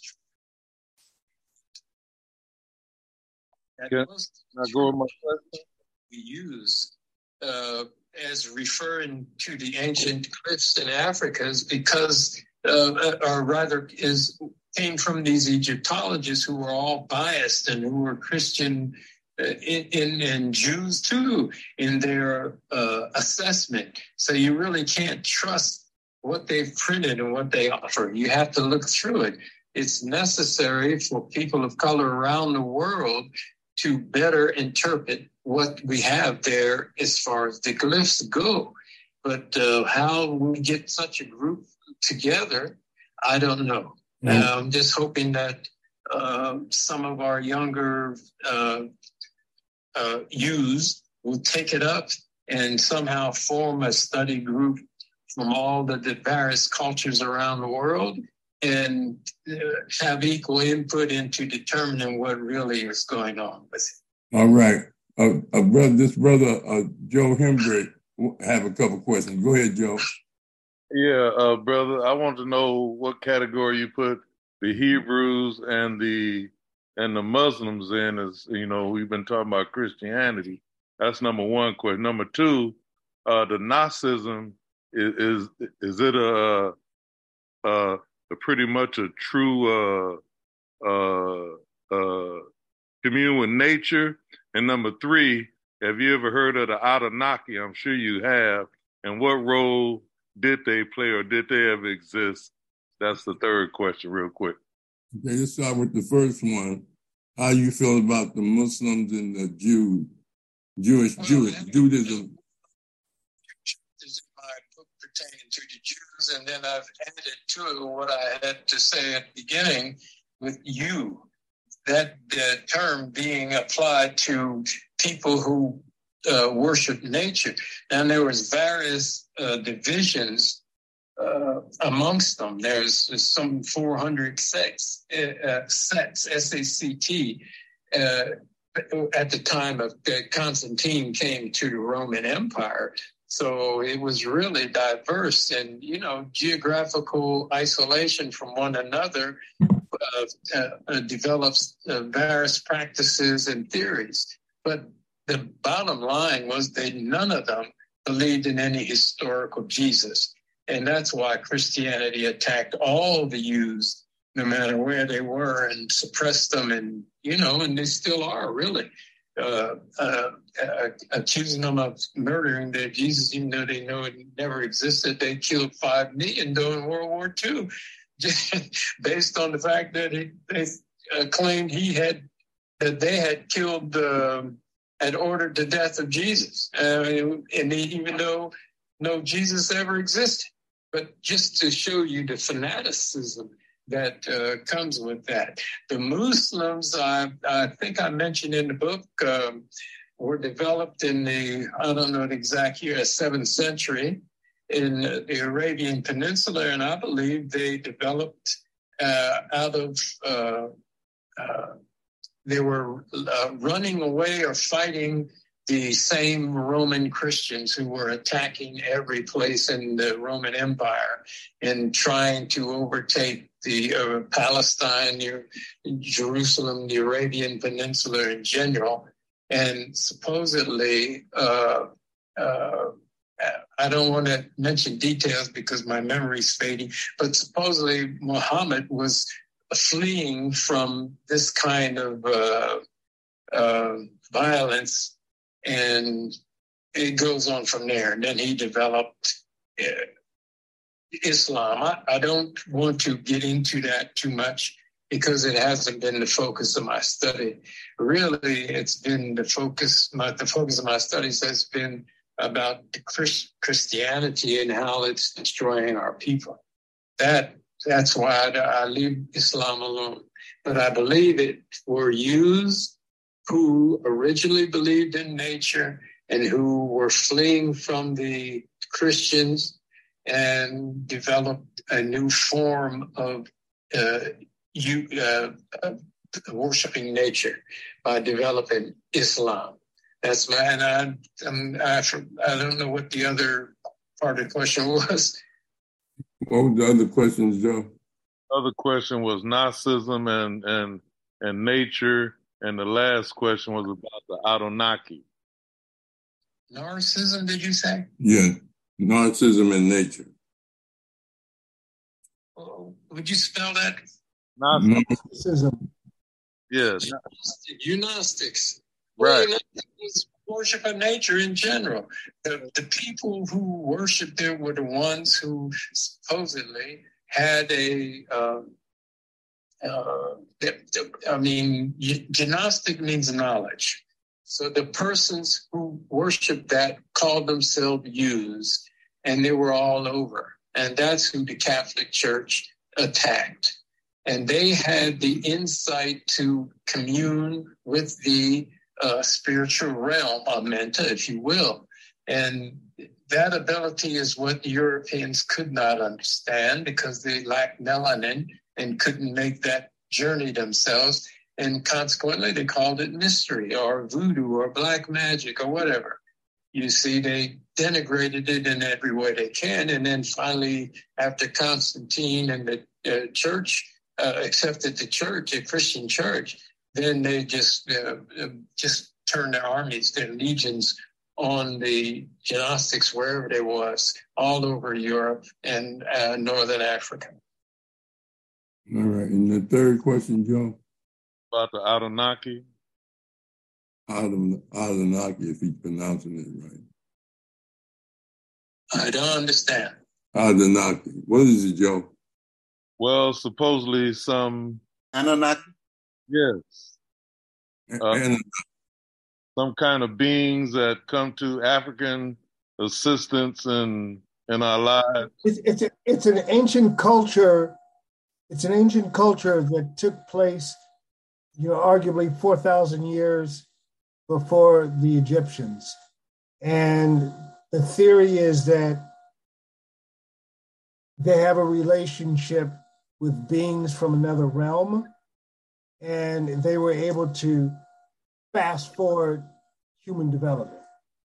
Can I go with my question? We use uh, as referring to the ancient cliffs in Africa is because, uh, or rather, is came from these Egyptologists who were all biased and who were Christian uh, in, in, and Jews too in their uh, assessment. So you really can't trust what they've printed and what they offer. You have to look through it. It's necessary for people of color around the world to better interpret what we have there as far as the glyphs go. But uh, how we get such a group together, I don't know. Mm-hmm. Uh, I'm just hoping that uh, some of our younger uh, uh, youths will take it up and somehow form a study group from all the, the various cultures around the world and uh, have equal input into determining what really is going on with it. All right. Uh, uh, brother, this brother, uh, Joe Hembrick, have a couple questions. Go ahead, Joe. Yeah, uh, brother, I want to know what category you put the Hebrews and the and the Muslims in. As you know, we've been talking about Christianity. That's number one question. Number two, uh, the Gnosticism is is, is it a, a, a pretty much a true uh, uh, uh, commune with nature? And number three, have you ever heard of the Anunnaki? I'm sure you have. And what role did they play or did they ever exist? That's the third question real quick. Okay, let's start with the first one. How you feel about the Muslims and the Jews, Jewish, well, Jewish, Judaism? This is my book pertaining to the Jews, and then I've added to it what I had to say at the beginning with you. That uh, term being applied to people who uh, worship nature. And there was various uh, divisions uh, amongst them. There's, there's some four hundred sects, uh, sects, S A C T, uh, at the time of uh, Constantine came to the Roman Empire. So it was really diverse and, you know, geographical isolation from one another uh, uh, develops uh, various practices and theories. But the bottom line was that none of them believed in any historical Jesus. And that's why Christianity attacked all the Jews, no matter where they were, and suppressed them. And, you know, and they still are, really. Uh, uh, uh, accusing them of murdering their Jesus, even though they know it never existed. They killed five million during World War Two, based on the fact that he, they uh, claimed he had that they had killed, uh, had ordered the death of Jesus, uh, and he, even though no Jesus ever existed. But just to show you the fanaticism that uh, comes with that. The Muslims, I, I think I mentioned in the book, um, were developed in the, I don't know the exact year, seventh century in the Arabian Peninsula, and I believe they developed uh, out of, uh, uh, they were uh, running away or fighting the same Roman Christians who were attacking every place in the Roman Empire and trying to overtake the uh, Palestine, the, Jerusalem, the Arabian Peninsula in general. And supposedly, uh, uh, I don't want to mention details because my memory's fading, but supposedly Muhammad was fleeing from this kind of uh, uh, violence, and it goes on from there. And then he developed uh, Islam. I, I don't want to get into that too much. because it hasn't been the focus of my study. Really, it's been the focus, my, the focus of my studies has been about the Christ, Christianity and how it's destroying our people. That That's why I, I leave Islam alone. But I believe it were used who originally believed in nature and who were fleeing from the Christians and developed a new form of uh, you, uh, uh, worshiping nature by developing Islam. That's my, and I, I'm, I, I don't know what the other part of the question was. What were the other questions, Joe? Other question was Nazism and, and, and nature. And the last question was about the Anunnaki. Narcissism, did you say? Yeah, narcissism and nature. Oh, would you spell that? Narcissism. Yes. You Gnostics. Right. Well, it's worship of nature in general. The, the people who worshiped it were the ones who supposedly had a, uh, uh, the, the, I mean, Gnostic means knowledge. So the persons who worshiped that called themselves Jews, and they were all over. And that's who the Catholic Church attacked. And they had the insight to commune with the uh, spiritual realm, Amenta, if you will. And that ability is what the Europeans could not understand because they lacked melanin and couldn't make that journey themselves. And consequently, they called it mystery or voodoo or black magic or whatever. You see, they denigrated it in every way they can. And then finally, after Constantine and the uh, church uh, accepted the church, the Christian church, then they just uh, just turned their armies, their legions on the Gnostics, wherever they was, all over Europe and uh, Northern Africa. All right. And the third question, Joe? About the Anunnaki. Anunnaki, if he's pronouncing it right. I don't understand. Anunnaki. What is it, Joe? Well, supposedly some... Anunnaki? Yes. Uh, Anunnaki. Some kind of beings that come to African assistance in, in our lives. It's, it's, a, it's an ancient culture. It's an ancient culture that took place, you know, arguably four thousand years before the Egyptians. And the theory is that they have a relationship with beings from another realm, and they were able to fast forward human development.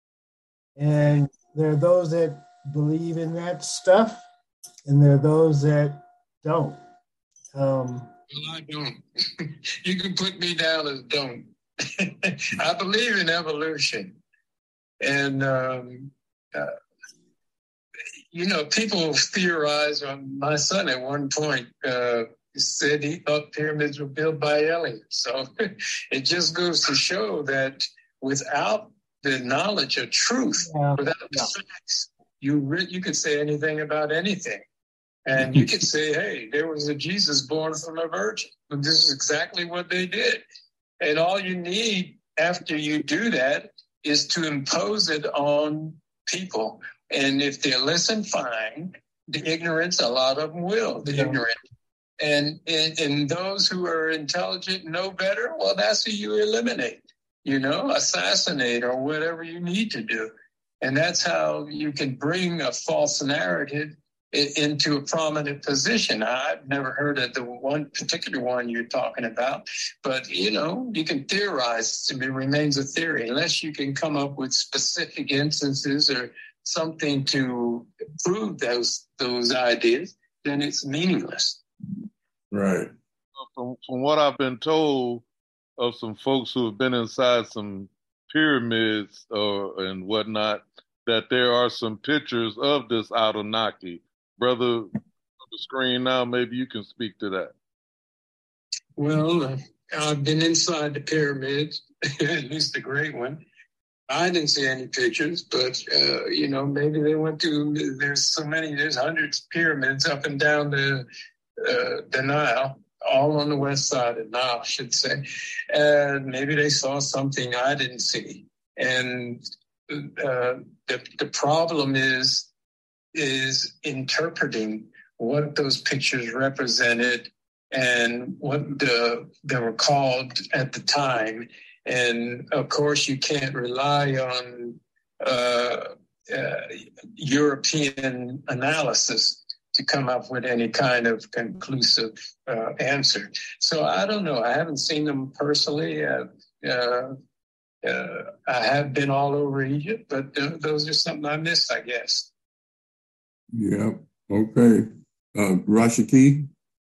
And there are those that believe in that stuff, and there are those that don't. Um, Well, I don't. You can put me down as don't. I believe in evolution. And, um, uh, you know, people theorize. On my son at one point uh, said he thought pyramids were built by aliens. So it just goes to show that without the knowledge of truth, yeah. without the facts, you, re- you could say anything about anything. And you could say, hey, there was a Jesus born from a virgin. And this is exactly what they did. And all you need after you do that is to impose it on people. And if they listen, fine. The ignorance, a lot of them will, the yeah. ignorant. And, and, and those who are intelligent and know better, well, that's who you eliminate, you know, assassinate or whatever you need to do. And that's how you can bring a false narrative into a prominent position. I've never heard of the one particular one you're talking about, but, you know, you can theorize. It remains a theory. Unless you can come up with specific instances or something to prove those those ideas, then it's meaningless. Right. From, from what I've been told of some folks who have been inside some pyramids or and whatnot, that there are some pictures of this Anunnaki. Brother, on the screen now, maybe you can speak to that. Well, uh, I've been inside the pyramids, at least the great one. I didn't see any pictures, but, uh, you know, maybe they went to, there's so many, there's hundreds of pyramids up and down the, uh, the Nile, all on the west side of now, I should say. And maybe they saw something I didn't see. And uh, the, the problem is, is interpreting what those pictures represented and what the, they were called at the time. And of course, you can't rely on uh, uh, European analysis to come up with any kind of conclusive uh, answer. So I don't know. I haven't seen them personally. Uh, uh, uh, I have been all over Egypt, but th- those are something I missed, I guess. Yeah. Okay. Uh, Rashiki?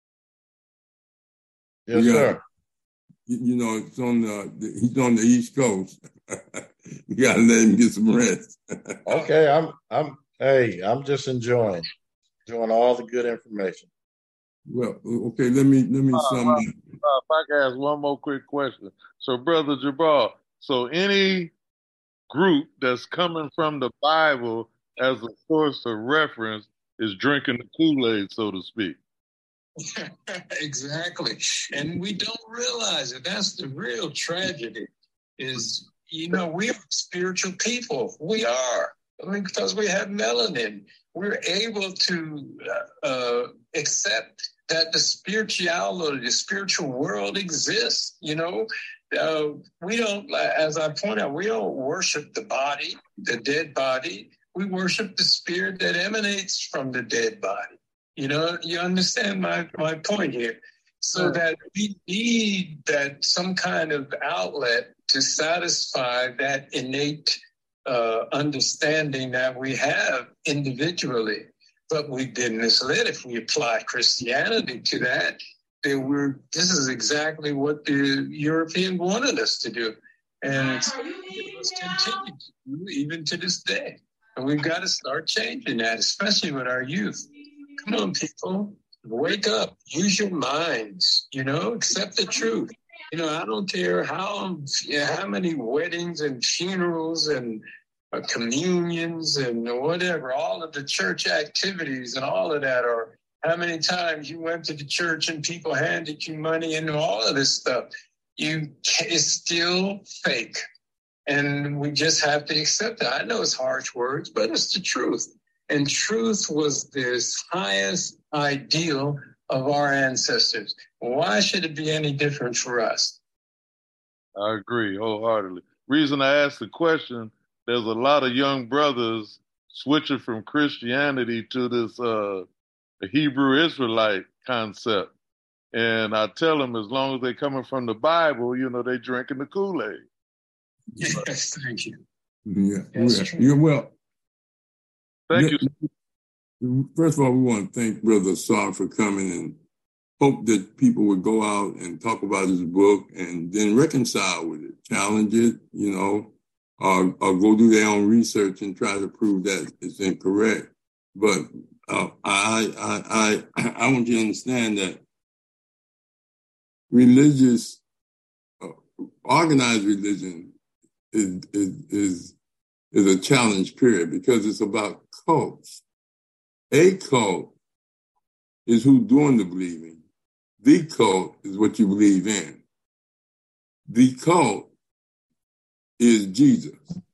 Yes, got, sir. You, you know, it's on the, he's on the East Coast. You got to let him get some rest. Okay. I'm, I'm, hey, I'm just enjoying, enjoying all the good information. Well, okay, let me, let me Uh, sum uh, up. uh, if I can ask one more quick question. So, Brother Jabbar, so any group that's coming from the Bible as a source of reference is drinking the Kool-Aid, so to speak. Exactly. And we don't realize it. That's the real tragedy is, you know, we're spiritual people. We are. I mean, because we have melanin. We're able to uh, uh, accept that the spirituality, the spiritual world exists, you know. Uh, we don't, as I point out, we don't worship the body, the dead body. We worship the spirit that emanates from the dead body. You know, you understand my, my point here. So that we need that some kind of outlet to satisfy that innate uh, understanding that we have individually. But we've been misled. If we apply Christianity to that, then we're, this is exactly what the Europeans wanted us to do. And so it was continued to do even to this day. And we've got to start changing that, especially with our youth. Come on, people, wake up, use your minds, you know, accept the truth. You know, I don't care how, yeah, how many weddings and funerals and uh, communions and whatever, all of the church activities and all of that, or how many times you went to the church and people handed you money and all of this stuff. You, it's still fake. And we just have to accept that. I know it's harsh words, but it's the truth. And truth was this highest ideal of our ancestors. Why should it be any different for us? I agree wholeheartedly. Reason I asked the question, there's a lot of young brothers switching from Christianity to this uh, Hebrew Israelite concept. And I tell them as long as they're coming from the Bible, you know, they drinking the Kool-Aid. Yes, thank you. Yeah, That's yeah. You're well. Thank yeah, you. First of all, we want to thank Brother Assar for coming and hope that people would go out and talk about his book and then reconcile with it, challenge it, you know, or, or go do their own research and try to prove that it's incorrect. But uh, I, I, I, I want you to understand that religious, uh, organized religion is, is, is, is a challenge period because it's about cults. A cult is who's doing the believing. The cult is what you believe in. The cult is Jesus.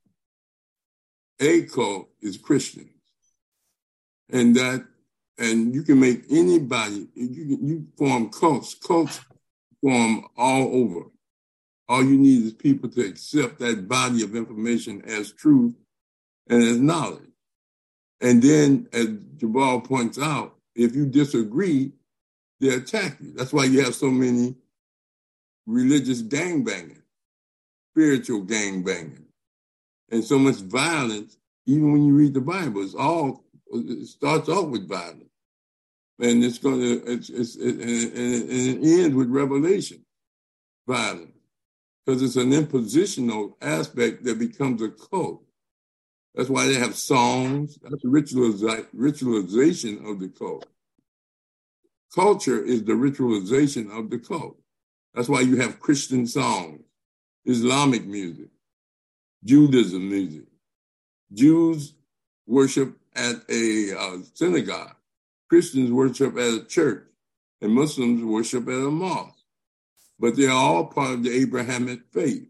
A cult is Christians. And that, and you can make anybody, you, you form cults. Cults form all over. All you need is people to accept that body of information as truth and as knowledge. And then, as Jabal points out, if you disagree, they attack you. That's why you have so many religious gangbanging, spiritual gangbanging, and so much violence. Even when you read the Bible, it's all it starts off with violence, and it's going to it's, it's it, and, and it ends with revelation, violence, because it's an impositional aspect that becomes a cult. That's why they have songs. That's ritualiz- ritualization of the cult. Culture is the ritualization of the cult. That's why you have Christian songs, Islamic music, Judaism music. Jews worship at a uh, synagogue. Christians worship at a church. and Muslims worship at a mosque. But they're all part of the Abrahamic faith.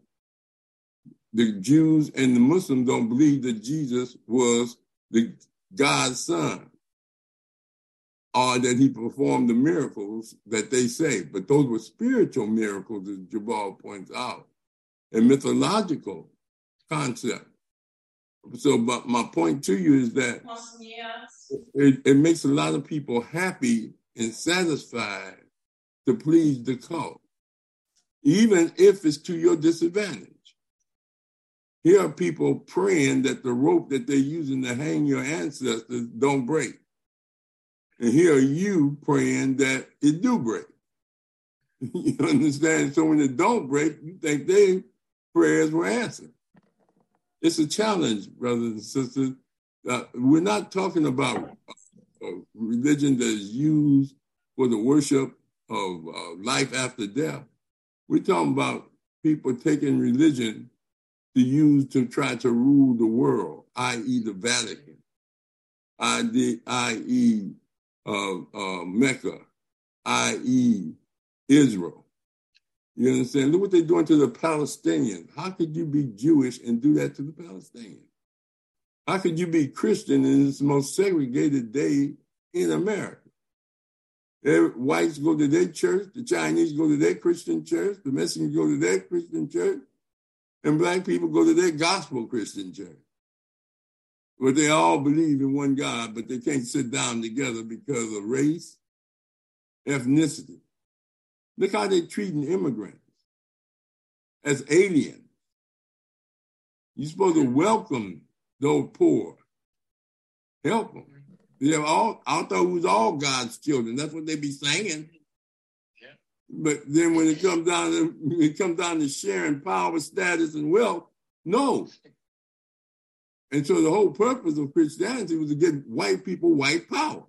The Jews and the Muslims don't believe that Jesus was the God's son, or that he performed the miracles that they say. But those were spiritual miracles, as Jabal points out, and mythological concept. So but my point to you is that it, it makes a lot of people happy and satisfied to please the cult, even if it's to your disadvantage. Here are people praying that the rope that they're using to hang your ancestors don't break. And here are you praying that it do break. You understand? So when it don't break, you think their prayers were answered. It's a challenge, brothers and sisters. Uh, we're not talking about a religion that is used for the worship of uh, life after death. We're talking about people taking religion to use to try to rule the world, that is the Vatican, that is uh, uh, Mecca, that is Israel. You understand? Look what they're doing to the Palestinians. How could you be Jewish and do that to the Palestinians? How could you be Christian in this most segregated day in America? Every, whites go to their church, the Chinese go to their Christian church, the Mexicans go to their Christian church, and black people go to their gospel Christian church. But they all believe in one God, but they can't sit down together because of race, ethnicity. Look how they're treating immigrants as aliens. You're supposed to welcome those poor, help them. Yeah, all, I thought it was all God's children. That's what they be saying. Yeah. But then when it comes down to it comes down to sharing power, status, and wealth, no. And so the whole purpose of Christianity was to get white people white power.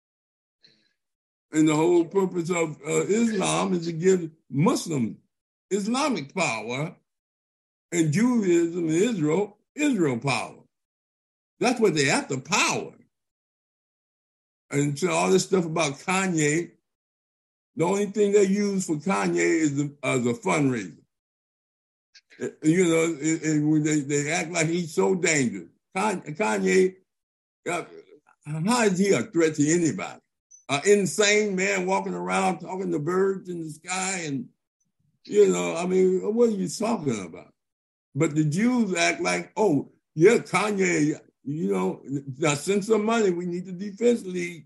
And the whole purpose of uh, Islam is to give Muslims Islamic power, and Judaism and Israel, Israel power. That's what they're after, power. And so all this stuff about Kanye, the only thing they use for Kanye is the, as a fundraiser. You know, it, it, they, they act like he's so dangerous. Kanye, uh, how is he a threat to anybody? An insane man walking around talking to birds in the sky, and, you know, I mean, what are you talking about? But the Jews act like, oh, yeah, Kanye, you know, now send some money. We need the defense league.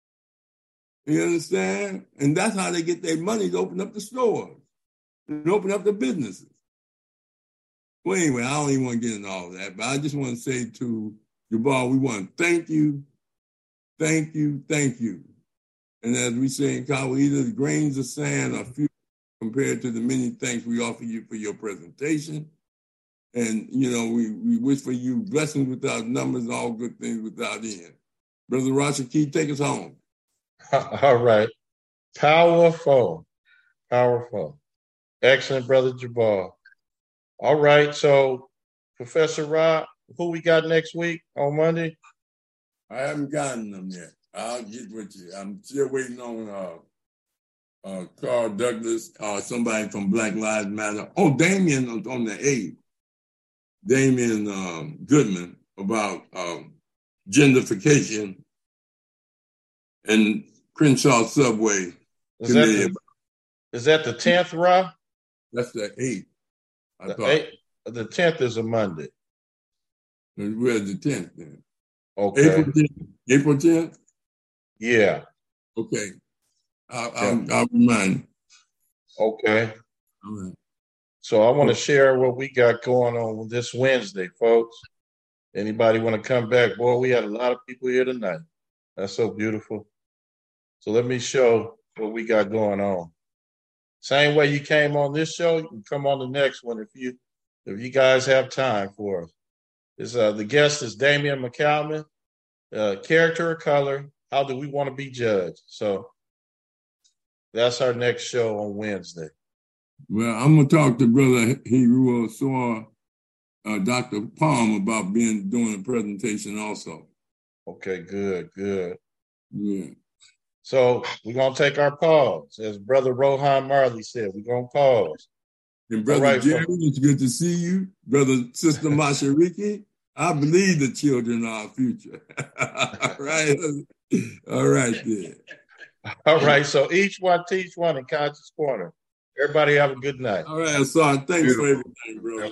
You understand? And that's how they get their money to open up the stores and open up the businesses. Well, anyway, I don't even want to get into all of that, but I just want to say to Jabal, we want to thank you, thank you, thank you. And as we say in Kawahida, the grains of sand are few compared to the many thanks we offer you for your presentation. And, you know, we, we wish for you blessings without numbers and all good things without end. Brother Rashid, take us home. All right. Powerful. Powerful. Excellent, Brother Jabal. All right. So, Professor Rob, who we got next week on Monday? I haven't gotten them yet. I'll get with you. I'm still waiting on uh, uh, Carl Douglas or uh, somebody from Black Lives Matter. Oh, Damien on, on the eighth. Damien um, Goodman about um, gentrification and Crenshaw Subway. Is that, the, is that the tenth, Rob? That's the eighth. I the thought. Eighth, the tenth is a Monday. Where's the tenth then? Okay. April tenth? April tenth? Yeah. Okay. I'll, yeah. I'll, I'll remind you. Okay. All right. So I want to share what we got going on this Wednesday, folks. Anybody want to come back? Boy, we had a lot of people here tonight. That's so beautiful. So let me show what we got going on. Same way you came on this show, you can come on the next one if you if you guys have time for us. It's, uh, the guest is Damian McCalman. Uh, character or color, how do we want to be judged? So that's our next show on Wednesday. Well, I'm going to talk to Brother Hiru Osoa, uh, Doctor Palm, about being doing a presentation also. Okay, good, good. Yeah. So we're going to take our pause. As Brother Rohan Marley said, we're going to pause. And Brother right, Jerry, folks. it's good to see you. Brother, Sister Mashariki, I believe the children are our future. All right. All right, then. All right. So each one teach one in Conscious Corner. Everybody have a good night. All right, Asad. Thanks for everything, bro.